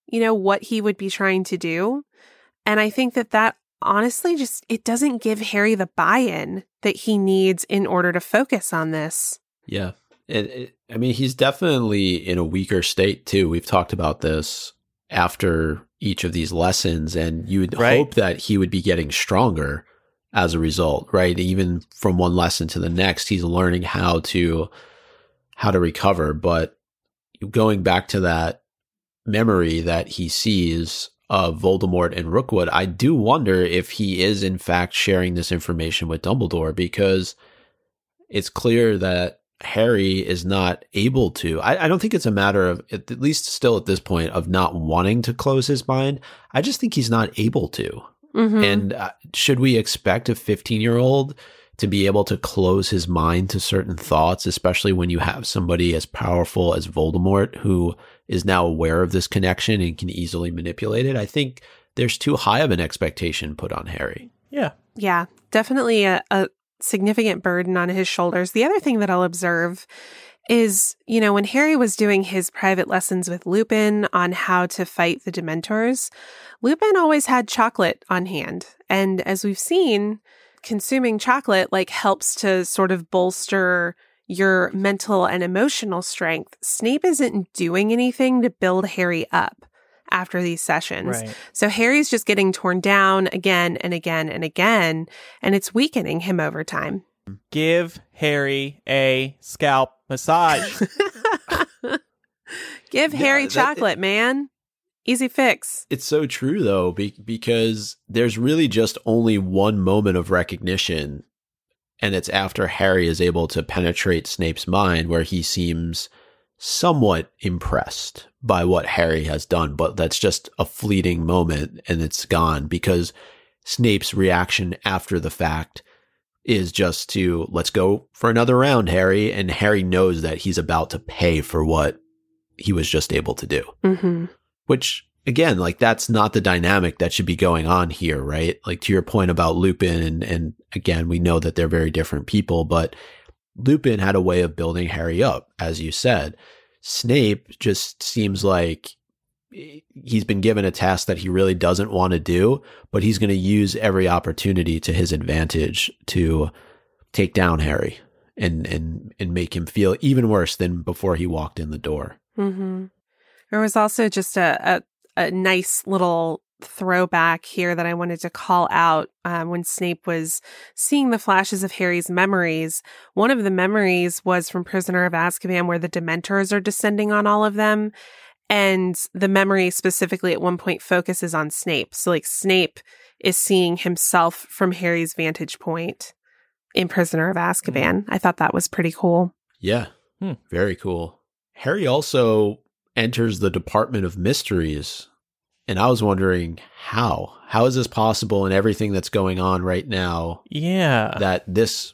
what he would be trying to do. And I think that honestly just, it doesn't give Harry the buy-in that he needs in order to focus on this. Yeah. I mean, he's definitely in a weaker state too. We've talked about this after each of these lessons, and you would hope that he would be getting stronger as a result, right? Even from one lesson to the next, he's learning how to recover. But going back to that memory that he sees of Voldemort and Rookwood, I do wonder if he is in fact sharing this information with Dumbledore, because it's clear that Harry is not able to. I don't think it's a matter of, at least still at this point, of not wanting to close his mind. I just think he's not able to. Mm-hmm. And should we expect a 15-year-old to be able to close his mind to certain thoughts, especially when you have somebody as powerful as Voldemort who is now aware of this connection and can easily manipulate it? I think there's too high of an expectation put on Harry. Yeah. Yeah, definitely a significant burden on his shoulders. The other thing that I'll observe is, when Harry was doing his private lessons with Lupin on how to fight the Dementors, Lupin always had chocolate on hand. And as we've seen, consuming chocolate helps to sort of bolster your mental and emotional strength. Snape isn't doing anything to build Harry up after these sessions. Right. So Harry's just getting torn down again and again and again, and it's weakening him over time. Give Harry a scalp massage. Give Harry chocolate, man. Easy fix. It's so true, though, because there's really just only one moment of recognition, and it's after Harry is able to penetrate Snape's mind, where he seems somewhat impressed by what Harry has done, but that's just a fleeting moment and it's gone, because Snape's reaction after the fact is just to, let's go for another round, Harry. And Harry knows that he's about to pay for what he was just able to do. Mm-hmm. Which, again, that's not the dynamic that should be going on here, right? To your point about Lupin, and again, we know that they're very different people, but Lupin had a way of building Harry up, as you said. Snape just seems like he's been given a task that he really doesn't want to do, but he's going to use every opportunity to his advantage to take down Harry and make him feel even worse than before he walked in the door. Mm-hmm. There was also just a nice little throwback here that I wanted to call out when Snape was seeing the flashes of Harry's memories. One of the memories was from Prisoner of Azkaban, where the Dementors are descending on all of them. And the memory specifically at one point focuses on Snape. So Snape is seeing himself from Harry's vantage point in Prisoner of Azkaban. I thought that was pretty cool. Yeah, very cool. Harry also enters the Department of Mysteries. And I was wondering, how is this possible in everything that's going on right now? Yeah. That this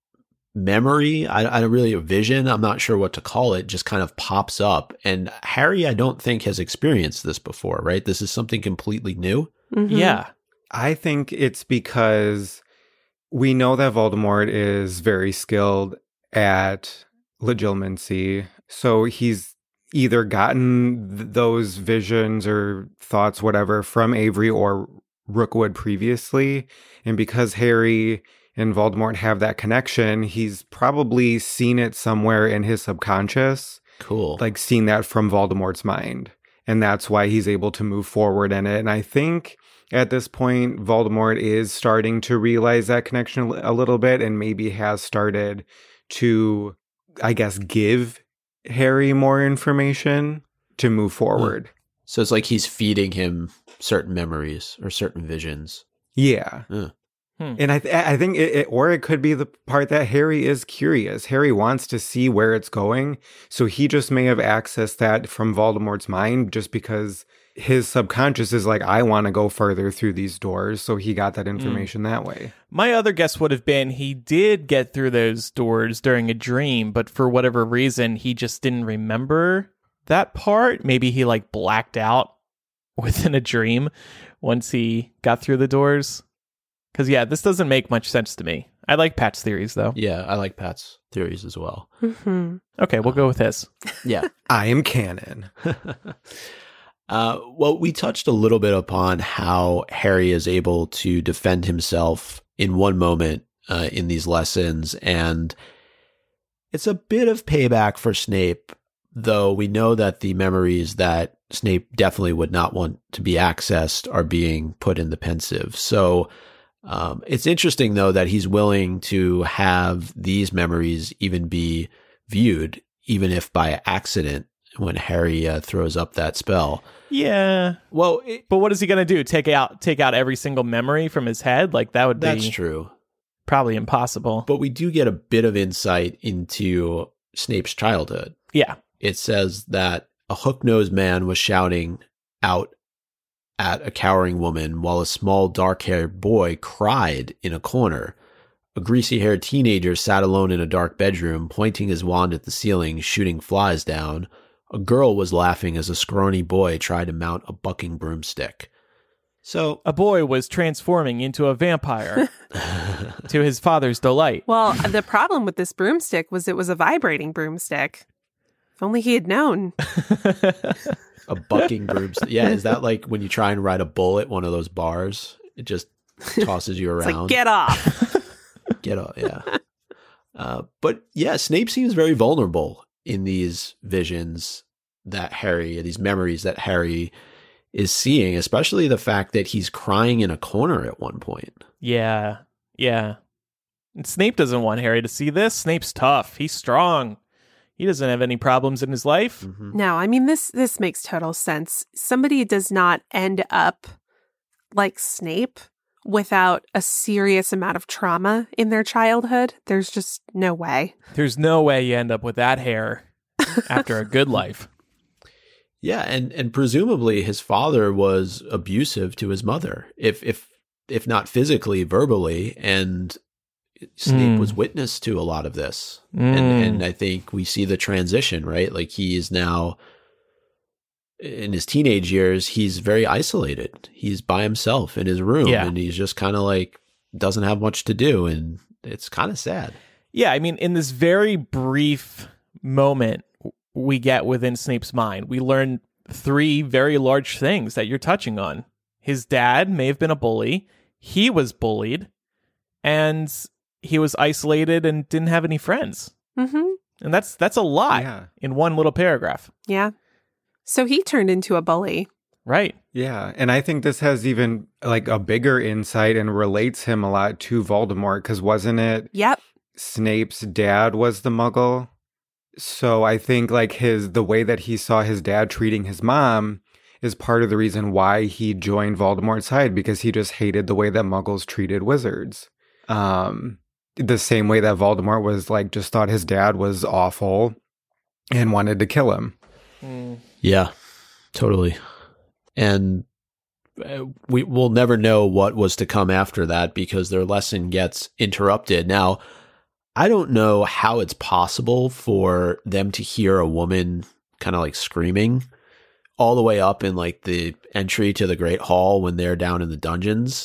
memory, I really, a vision, I'm not sure what to call it, just kind of pops up. And Harry, I don't think has experienced this before, right? This is something completely new. Mm-hmm. Yeah. I think it's because we know that Voldemort is very skilled at legilimency. So he's either gotten those visions or thoughts, whatever, from Avery or Rookwood previously. And because Harry and Voldemort have that connection, he's probably seen it somewhere in his subconscious. Cool. Seen that from Voldemort's mind. And that's why he's able to move forward in it. And I think at this point, Voldemort is starting to realize that connection a little bit, and maybe has started to, I guess, give Harry more information to move forward. So it's he's feeding him certain memories or certain visions. Yeah. And I think it could be the part that Harry is curious. Harry wants to see where it's going. So he just may have accessed that from Voldemort's mind just because his subconscious is I want to go further through these doors. So he got that information that way. My other guess would have been he did get through those doors during a dream, but for whatever reason, he just didn't remember that part. Maybe he blacked out within a dream once he got through the doors. Because, this doesn't make much sense to me. I like Pat's theories, though. Yeah, I like Pat's theories as well. Mm-hmm. Okay, we'll go with his. Yeah. I am canon. Well, we touched a little bit upon how Harry is able to defend himself in one moment in these lessons, and it's a bit of payback for Snape, though we know that the memories that Snape definitely would not want to be accessed are being put in the pensive. So it's interesting, though, that he's willing to have these memories even be viewed, even if by accident, when Harry throws up that spell. Yeah. Well, But what is he going to do? Take out every single memory from his head? Like, that would that's be true. probably impossible. But we do get a bit of insight into Snape's childhood. Yeah. It says that a hook-nosed man was shouting out at a cowering woman while a small dark-haired boy cried in a corner. A greasy-haired teenager sat alone in a dark bedroom, pointing his wand at the ceiling, shooting flies down. A girl was laughing as a scrawny boy tried to mount a bucking broomstick. So, A boy was transforming into a vampire to his father's delight. Well, the problem with this broomstick was it was a vibrating broomstick. If only he had known. a bucking broomstick. Yeah, is that like when you try and ride a bull at one of those bars? It just tosses you It's around. like, get off. Get off, yeah. But yeah, Snape seems very vulnerable in these visions that Harry, these memories that Harry is seeing, especially the fact that he's crying in a corner at one point. Yeah. Yeah. And Snape doesn't want Harry to see this. Snape's tough. He's strong. He doesn't have any problems in his life. Mm-hmm. No, I mean, this makes total sense. Somebody does not end up like Snape without a serious amount of trauma in their childhood. There's just no way. There's no way you end up with that hair after a good life. Yeah, and presumably his father was abusive to his mother, if not physically, verbally, and Snape was witness to a lot of this. And I think we see the transition, right? Like he is now, in his teenage years, he's very isolated. He's by himself in his room, and he's just kind of like, doesn't have much to do, and it's kind of sad. Yeah, I mean, in this very brief moment we get within Snape's mind, we learn three very large things that you're touching on. His dad may have been a bully. He was bullied. And he was isolated and didn't have any friends. Mm-hmm. And that's a lot in one little paragraph. Yeah. So he turned into a bully. Right. Yeah, and I think this has even like a bigger insight and relates him a lot to Voldemort, because wasn't it Yep. Snape's dad was the Muggle? So I think like the way that he saw his dad treating his mom is part of the reason why he joined Voldemort's side, because he just hated the way that Muggles treated wizards. The same way that Voldemort was like, just thought his dad was awful and wanted to kill him. Yeah, totally. And we will never know what was to come after that because their lesson gets interrupted. Now, I don't know how it's possible for them to hear a woman kind of like screaming all the way up in like the entry to the Great Hall when they're down in the dungeons.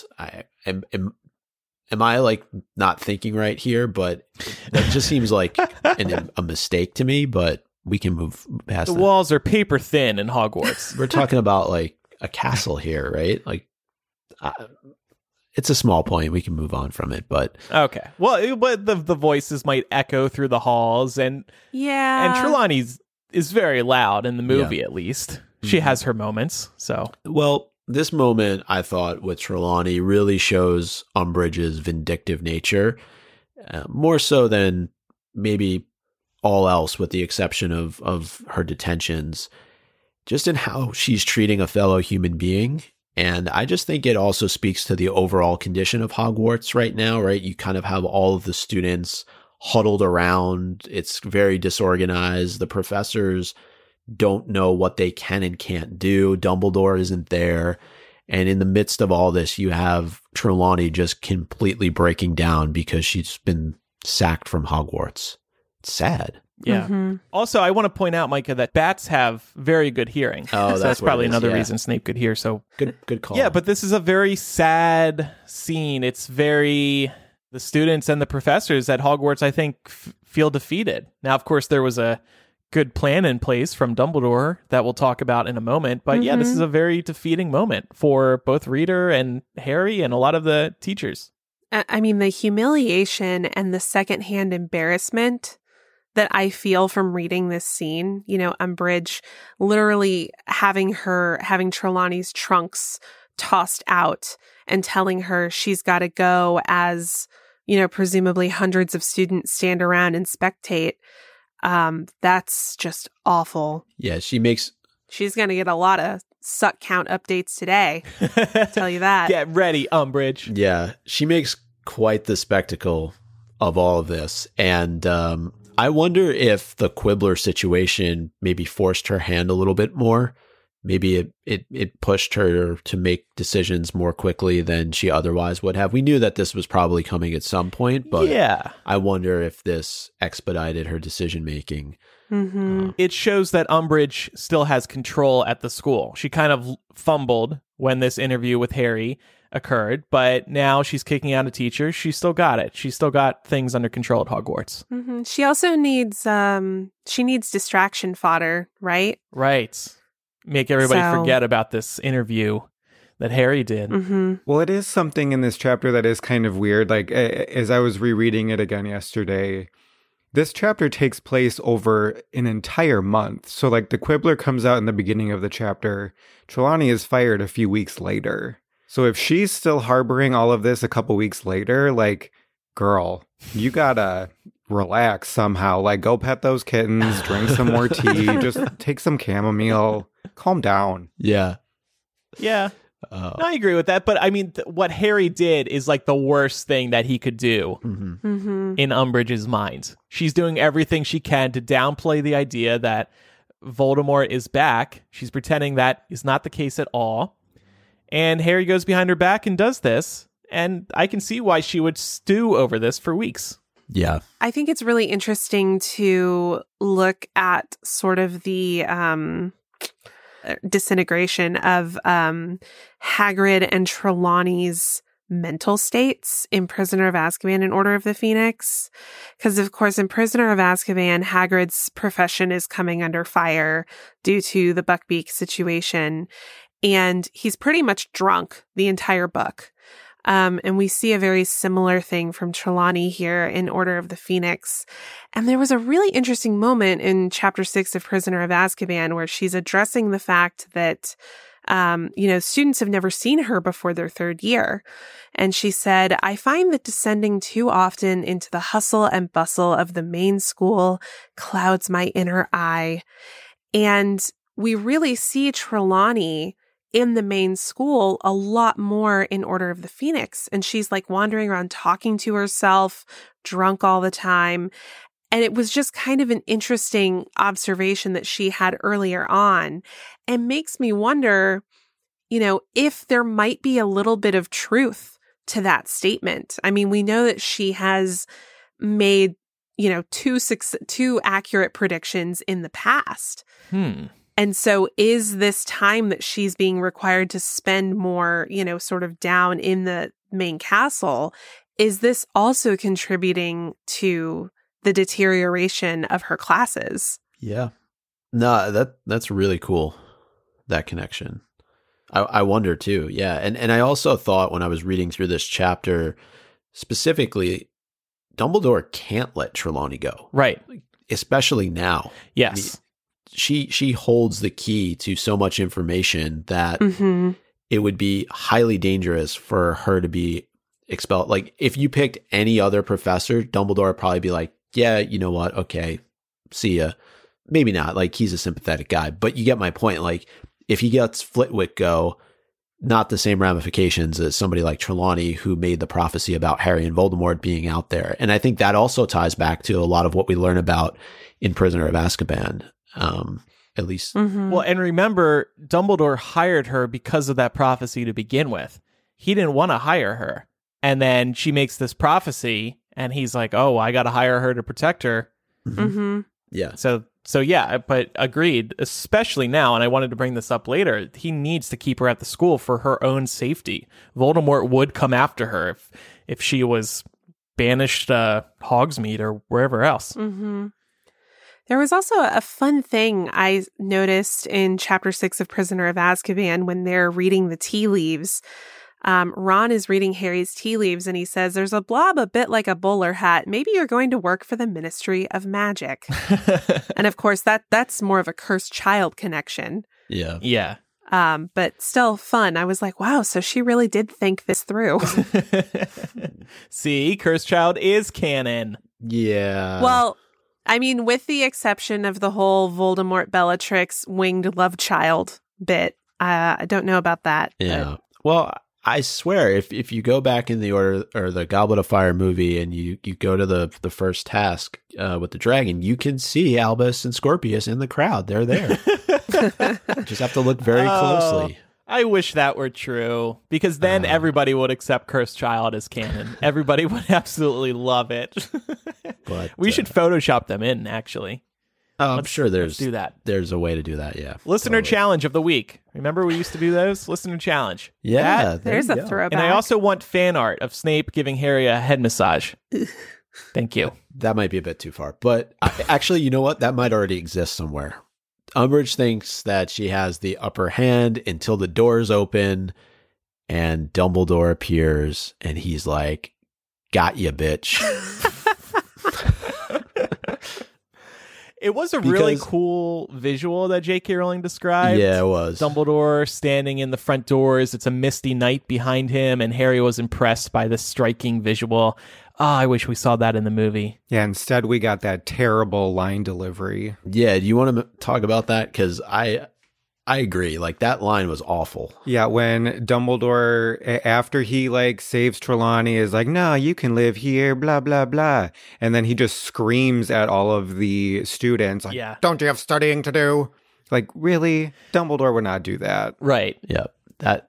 Am I like not thinking right here? But that just seems like a mistake to me, but we can move past The that. walls are paper thin in Hogwarts. We're talking about like a castle here, right? Like it's a small point. We can move on from it, but Okay. Well, but the voices might echo through the halls, and Trelawney's is very loud in the movie, at least. She has her moments, so. Well, this moment, I thought, with Trelawney really shows Umbridge's vindictive nature, more so than maybe all else, with the exception of her detentions, just in how she's treating a fellow human being. And I just think it also speaks to the overall condition of Hogwarts right now, right? You kind of have all of the students huddled around. It's very disorganized. The professors don't know what they can and can't do. Dumbledore isn't there. And in the midst of all this, you have Trelawney just completely breaking down because she's been sacked from Hogwarts. It's sad. Yeah. Mm-hmm. Also, I want to point out, Micah, that bats have very good hearing. Oh, so that's what probably it is, another yeah. reason Snape could hear. So Good call. yeah, but this is a very sad scene. It's very, the students and the professors at Hogwarts, I think, feel defeated. Now, of course, there was a good plan in place from Dumbledore that we'll talk about in a moment. But yeah, this is a very defeating moment for both Reader and Harry and a lot of the teachers. I mean, the humiliation and the secondhand embarrassment that I feel from reading this scene, Umbridge literally having Trelawney's trunks tossed out and telling her she's got to go as, presumably hundreds of students stand around and spectate. That's just awful. Yeah, she's going to get a lot of suck count updates today. I'll tell you that. Get ready, Umbridge. Yeah, she makes quite the spectacle of all of this. And I wonder if the Quibbler situation maybe forced her hand a little bit more. Maybe it pushed her to make decisions more quickly than she otherwise would have. We knew that this was probably coming at some point, but yeah. I wonder if this expedited her decision making. Mm-hmm. It shows that Umbridge still has control at the school. She kind of fumbled when this interview with Harry occurred, but now she's kicking out a teacher. She's still got it. She's still got things under control at Hogwarts. Mm-hmm. She also needs distraction fodder, right? Right. Make everybody forget about this interview that Harry did. Mm-hmm. Well, it is something in this chapter that is kind of weird. Like, as I was rereading it again yesterday, this chapter takes place over an entire month. So, like, the Quibbler comes out in the beginning of the chapter. Trelawney is fired a few weeks later. So if she's still harboring all of this a couple weeks later, like, girl, you gotta relax somehow. Like, go pet those kittens, drink some more tea, just take some chamomile, calm down. Yeah. Yeah. No, I agree with that. But I mean, what Harry did is like the worst thing that he could do in Umbridge's mind. She's doing everything she can to downplay the idea that Voldemort is back. She's pretending that is not the case at all. And Harry goes behind her back and does this. And I can see why she would stew over this for weeks. Yeah. I think it's really interesting to look at sort of the disintegration of Hagrid and Trelawney's mental states in Prisoner of Azkaban and Order of the Phoenix. Because, of course, in Prisoner of Azkaban, Hagrid's profession is coming under fire due to the Buckbeak situation. And he's pretty much drunk the entire book. And we see a very similar thing from Trelawney here in Order of the Phoenix. And there was a really interesting moment in Chapter 6 of Prisoner of Azkaban where she's addressing the fact that, students have never seen her before their third year. And she said, I find that descending too often into the hustle and bustle of the main school clouds my inner eye. And we really see Trelawney in the main school a lot more in Order of the Phoenix. And she's like wandering around talking to herself, drunk all the time. And it was just kind of an interesting observation that she had earlier on and makes me wonder, if there might be a little bit of truth to that statement. I mean, we know that she has made, two accurate predictions in the past. And so is this time that she's being required to spend more, sort of down in the main castle, is this also contributing to the deterioration of her classes? Yeah. No, that's really cool, that connection. I wonder too. Yeah. And I also thought when I was reading through this chapter, specifically, Dumbledore can't let Trelawney go. Right. Especially now. Yes. She holds the key to so much information that it would be highly dangerous for her to be expelled. Like, if you picked any other professor, Dumbledore would probably be like, yeah, you know what? Okay, see ya. Maybe not. Like, he's a sympathetic guy, but you get my point. Like, if he gets Flitwick go, not the same ramifications as somebody like Trelawney who made the prophecy about Harry and Voldemort being out there. And I think that also ties back to a lot of what we learn about in Prisoner of Azkaban. At least. Well, and remember, Dumbledore hired her because of that prophecy to begin with. He didn't want to hire her. And then she makes this prophecy and he's like, oh, I got to hire her to protect her. Yeah. So yeah, but agreed, especially now. And I wanted to bring this up later. He needs to keep her at the school for her own safety. Voldemort would come after her if she was banished Hogsmeade or wherever else. There was also a fun thing I noticed in Chapter 6 of Prisoner of Azkaban when they're reading the tea leaves. Ron is reading Harry's tea leaves and he says, there's a blob a bit like a bowler hat. Maybe you're going to work for the Ministry of Magic. And of course, that's more of a cursed child connection. Yeah. Yeah. But still fun. I was like, wow, so she really did think this through. See, Cursed Child is canon. Yeah. Well, I mean, with the exception of the whole Voldemort Bellatrix winged love child bit. I don't know about that. Yeah. Well, I swear, if you go back in the order or the Goblet of Fire movie and you go to the first task with the dragon, you can see Albus and Scorpius in the crowd. They're there. Just have to look very closely. I wish that were true, because then everybody would accept Cursed Child as canon. Everybody would absolutely love it. But we should Photoshop them in, actually. I'm sure let's do that. There's a way to do that, yeah. Listener challenge of the week. Remember we used to do those? Listener challenge. Yeah. There's a throwback. And I also want fan art of Snape giving Harry a head massage. Thank you. That might be a bit too far. But actually, you know what? That might already exist somewhere. Umbridge thinks that she has the upper hand until the doors open and Dumbledore appears and he's like, got ya, bitch. It was a really cool visual that J.K. Rowling described. Yeah, it was. Dumbledore standing in the front doors. It's a misty night behind him, and Harry was impressed by this striking visual. Oh, I wish we saw that in the movie. Yeah, instead we got that terrible line delivery. Yeah, do you want to talk about that? Because I agree. Like, that line was awful. Yeah, when Dumbledore, after he, like, saves Trelawney, is like, no, you can live here, blah, blah, blah. And then he just screams at all of the students, like, don't you have studying to do? Like, really? Dumbledore would not do that. Right. Yeah. That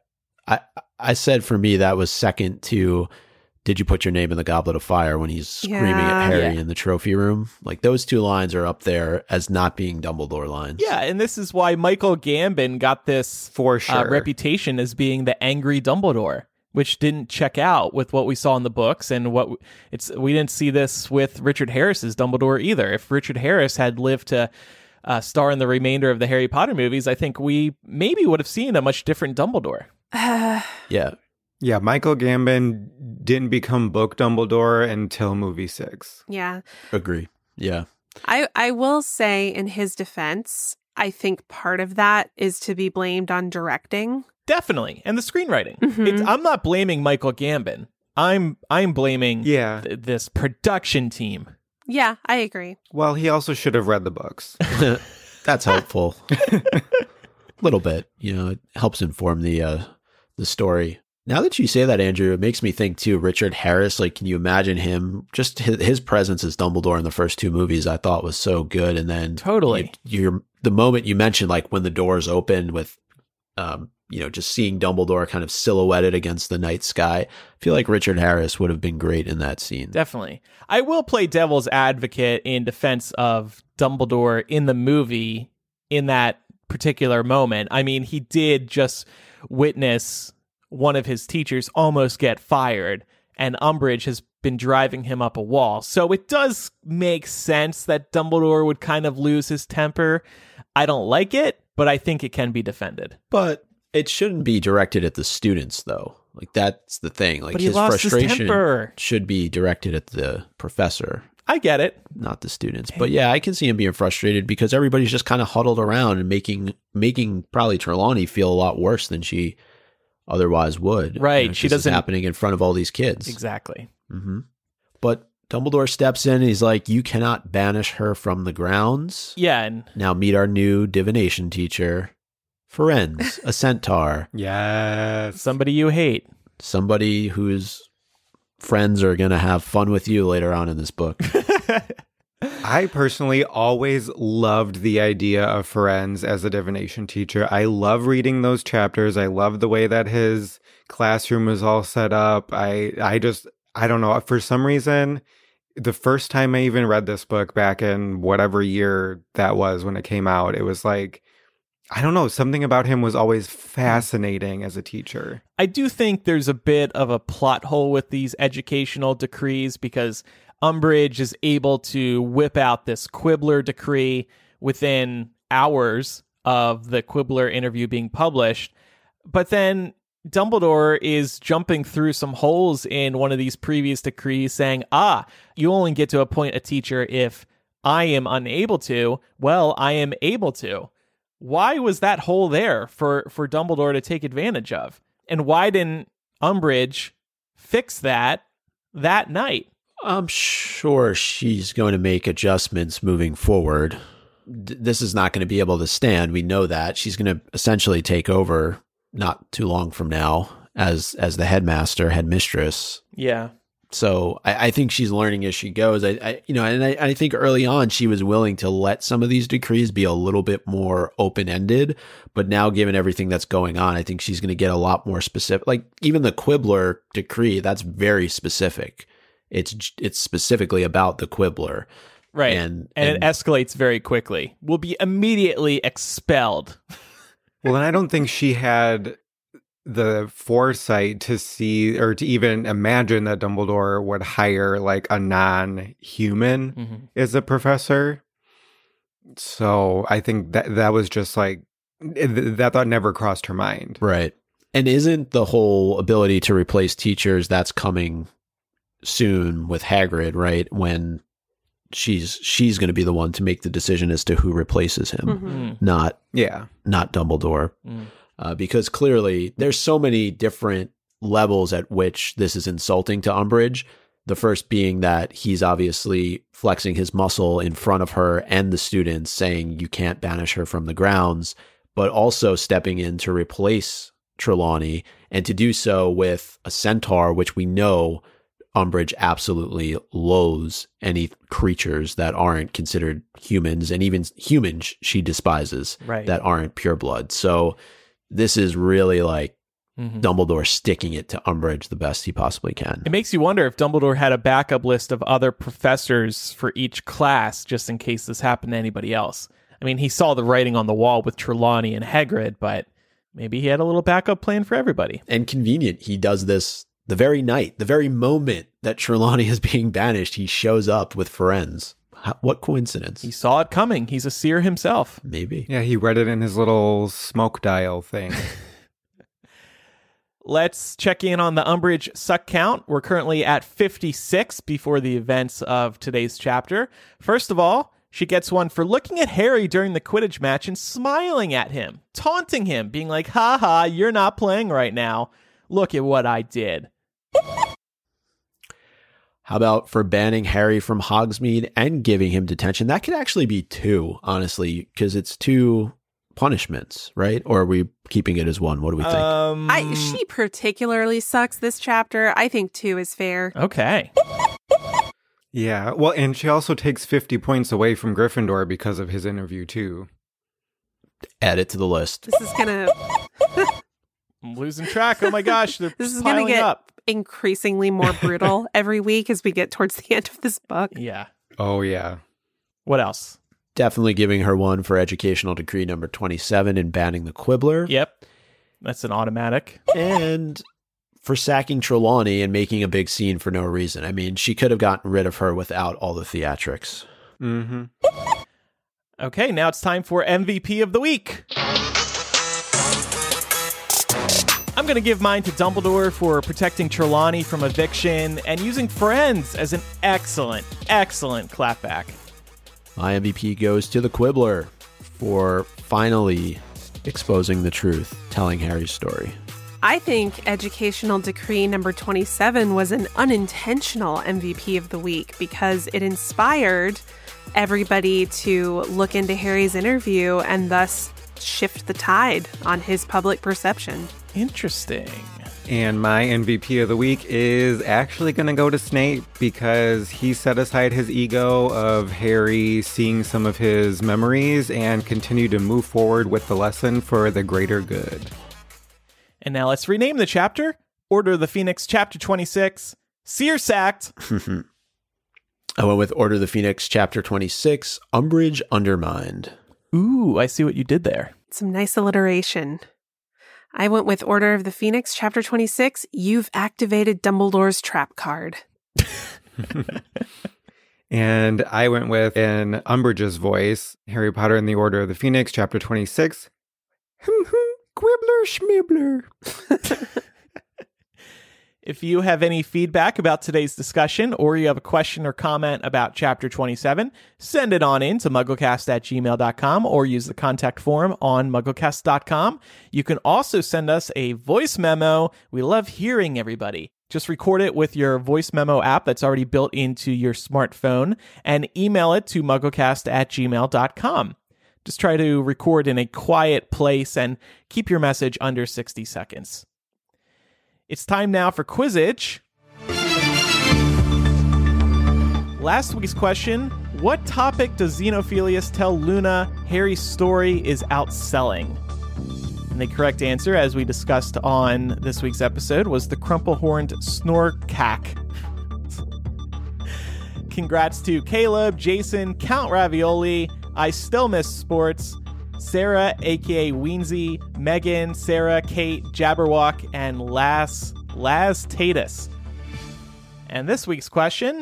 I said for me, that was second to did you put your name in the Goblet of Fire when he's screaming at Harry in the trophy room? Like, those two lines are up there as not being Dumbledore lines. Yeah, and this is why Michael Gambon got this for sure reputation as being the angry Dumbledore, which didn't check out with what we saw in the books, and we didn't see this with Richard Harris's Dumbledore either. If Richard Harris had lived to star in the remainder of the Harry Potter movies, I think we maybe would have seen a much different Dumbledore. Yeah. Yeah, Michael Gambon didn't become book Dumbledore until movie 6. Yeah. Agree. Yeah. I will say in his defense, I think part of that is to be blamed on directing. Definitely. And the screenwriting. Mm-hmm. I'm not blaming Michael Gambon. I'm blaming this production team. Yeah, I agree. Well, he also should have read the books. That's helpful. A little bit. You know, it helps inform the story. Now that you say that, Andrew, it makes me think too, Richard Harris, like, can you imagine him, just his presence as Dumbledore in the first two movies I thought was so good. And then totally the moment you mentioned, like when the doors open with, just seeing Dumbledore kind of silhouetted against the night sky, I feel like Richard Harris would have been great in that scene. Definitely. I will play devil's advocate in defense of Dumbledore in the movie in that particular moment. I mean, he did just witness one of his teachers almost get fired, and Umbridge has been driving him up a wall. So it does make sense that Dumbledore would kind of lose his temper. I don't like it, but I think it can be defended. But it shouldn't be directed at the students, though. Like, that's the thing. Like, but he his lost frustration his temper. Should be directed at the professor. I get it. Not the students. But yeah, I can see him being frustrated because everybody's just kind of huddled around and making probably Trelawney feel a lot worse than she otherwise would. Right. She doesn't. It's happening in front of all these kids. Exactly. Mm-hmm. But Dumbledore steps in and he's like, you cannot banish her from the grounds. Yeah. And now meet our new divination teacher, Firenze, a centaur. Yes. Somebody you hate. Somebody whose friends are going to have fun with you later on in this book. I personally always loved the idea of Firenze as a divination teacher. I love reading those chapters. I love the way that his classroom was all set up. I don't know. For some reason, the first time I even read this book back in whatever year that was when it came out, it was like, I don't know, something about him was always fascinating as a teacher. I do think there's a bit of a plot hole with these educational decrees because Umbridge is able to whip out this Quibbler decree within hours of the Quibbler interview being published. But then Dumbledore is jumping through some holes in one of these previous decrees saying, you only get to appoint a teacher if I am unable to. Well, I am able to. Why was that hole there for Dumbledore to take advantage of? And why didn't Umbridge fix that night? I'm sure she's going to make adjustments moving forward. This is not going to be able to stand. We know that. She's going to essentially take over not too long from now as the headmistress. Yeah. So I think she's learning as she goes. I think early on she was willing to let some of these decrees be a little bit more open-ended, but now given everything that's going on, I think she's going to get a lot more specific. Like even the Quibbler decree, that's very specific. It's specifically about the Quibbler. Right. And it escalates very quickly. Will be immediately expelled. Well, and I don't think she had the foresight to see or to even imagine that Dumbledore would hire like a non-human as a professor. So I think that was just like, that thought never crossed her mind. Right. And isn't the whole ability to replace teachers that's coming soon with Hagrid, right? When she's going to be the one to make the decision as to who replaces him, not Dumbledore. Because clearly there's so many different levels at which this is insulting to Umbridge. The first being that he's obviously flexing his muscle in front of her and the students, saying you can't banish her from the grounds, but also stepping in to replace Trelawney, and to do so with a centaur, which we know Umbridge absolutely loathes any creatures that aren't considered humans, and even humans she despises, that aren't pureblood. So this is really like Dumbledore sticking it to Umbridge the best he possibly can. It makes you wonder if Dumbledore had a backup list of other professors for each class, just in case this happened to anybody else. I mean, he saw the writing on the wall with Trelawney and Hagrid, but maybe he had a little backup plan for everybody. And convenient, he does this the very night, the very moment that Trelawney is being banished, he shows up with Firenze. What coincidence? He saw it coming. He's a seer himself. Maybe. Yeah, he read it in his little smoke dial thing. Let's check in on the Umbridge suck count. We're currently at 56 before the events of today's chapter. First of all, she gets one for looking at Harry during the Quidditch match and smiling at him, taunting him, being like, "Ha ha, you're not playing right now. Look at what I did." How about for banning Harry from Hogsmeade and giving him detention? That could actually be 2, honestly, because it's 2 punishments, right? Or are we keeping it as 1? What do we think? She particularly sucks this chapter. I think 2 is fair. Okay. Yeah, well, and she also takes 50 points away from Gryffindor because of his interview, too. Add it to the list. This is going to... I'm losing track. Oh my gosh, they're this is going to get up. Increasingly more brutal every week as we get towards the end of this book. Yeah. Oh, yeah. What else? Definitely giving her 1 for educational decree number 27 and banning the Quibbler. Yep. That's an automatic. And for sacking Trelawney and making a big scene for no reason. I mean, she could have gotten rid of her without all the theatrics. Mm-hmm. Okay, now it's time for MVP of the week. I'm going to give mine to Dumbledore for protecting Trelawney from eviction and using Firenze as an excellent clapback. My MVP goes to the Quibbler for finally exposing the truth, telling Harry's story. I think Educational Decree number 27 was an unintentional MVP of the week because it inspired everybody to look into Harry's interview and thus shift the tide on his public perception. Interesting. And my MVP of the week is actually going to go to Snape because he set aside his ego of Harry seeing some of his memories and continued to move forward with the lesson for the greater good. And now let's rename the chapter. Order of the Phoenix, chapter 26, Seer Sacked. I went with Order of the Phoenix, chapter 26, Umbridge Undermined. Ooh, I see what you did there. Some nice alliteration. I went with Order of the Phoenix, chapter 26, You've Activated Dumbledore's Trap Card. And I went with, in Umbridge's voice, Harry Potter and the Order of the Phoenix, chapter 26. Quibbler schmibbler. If you have any feedback about today's discussion, or you have a question or comment about Chapter 27, send it on in to mugglecast@gmail.com or use the contact form on mugglecast.com. You can also send us a voice memo. We love hearing everybody. Just record it with your voice memo app that's already built into your smartphone and email it to mugglecast@gmail.com. Just try to record in a quiet place and keep your message under 60 seconds. It's time now for Quizzitch. Last week's question, what topic does Xenophilius tell Luna Harry's story is outselling? And the correct answer, as we discussed on this week's episode, was the crumple-horned Snorkack. Congrats to Caleb, Jason, Count Ravioli, I Still Miss Sports, Sarah, a.k.a. Weensy, Megan, Sarah, Kate, Jabberwock, and Laz Tatus. And this week's question: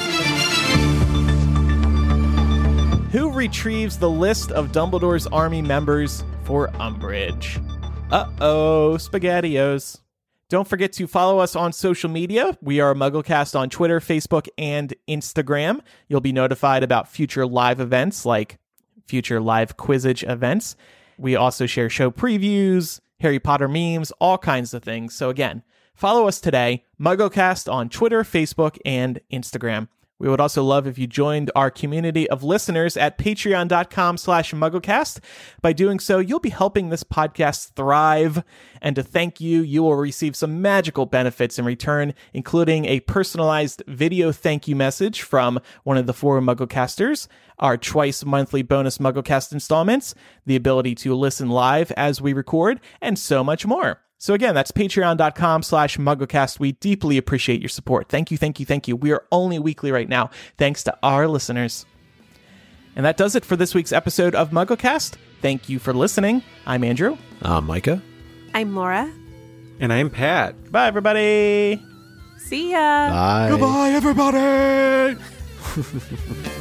who retrieves the list of Dumbledore's army members for Umbridge? Uh-oh, SpaghettiOs. Don't forget to follow us on social media. We are MuggleCast on Twitter, Facebook, and Instagram. You'll be notified about future live events like future live Quizzitch events. We also share show previews, Harry Potter memes, all kinds of things. So again, follow us today, MuggleCast on Twitter, Facebook, and Instagram. We would also love if you joined our community of listeners at patreon.com/MuggleCast. By doing so, you'll be helping this podcast thrive. And to thank you, you will receive some magical benefits in return, including a personalized video thank you message from one of the 4 MuggleCasters, our twice monthly bonus MuggleCast installments, the ability to listen live as we record, and so much more. So again, that's patreon.com/MuggleCast. We deeply appreciate your support. Thank you, thank you, thank you. We are only weekly right now, thanks to our listeners. And that does it for this week's episode of MuggleCast. Thank you for listening. I'm Andrew. I'm Micah. I'm Laura. And I'm Pat. Bye, everybody. See ya. Bye. Goodbye, everybody.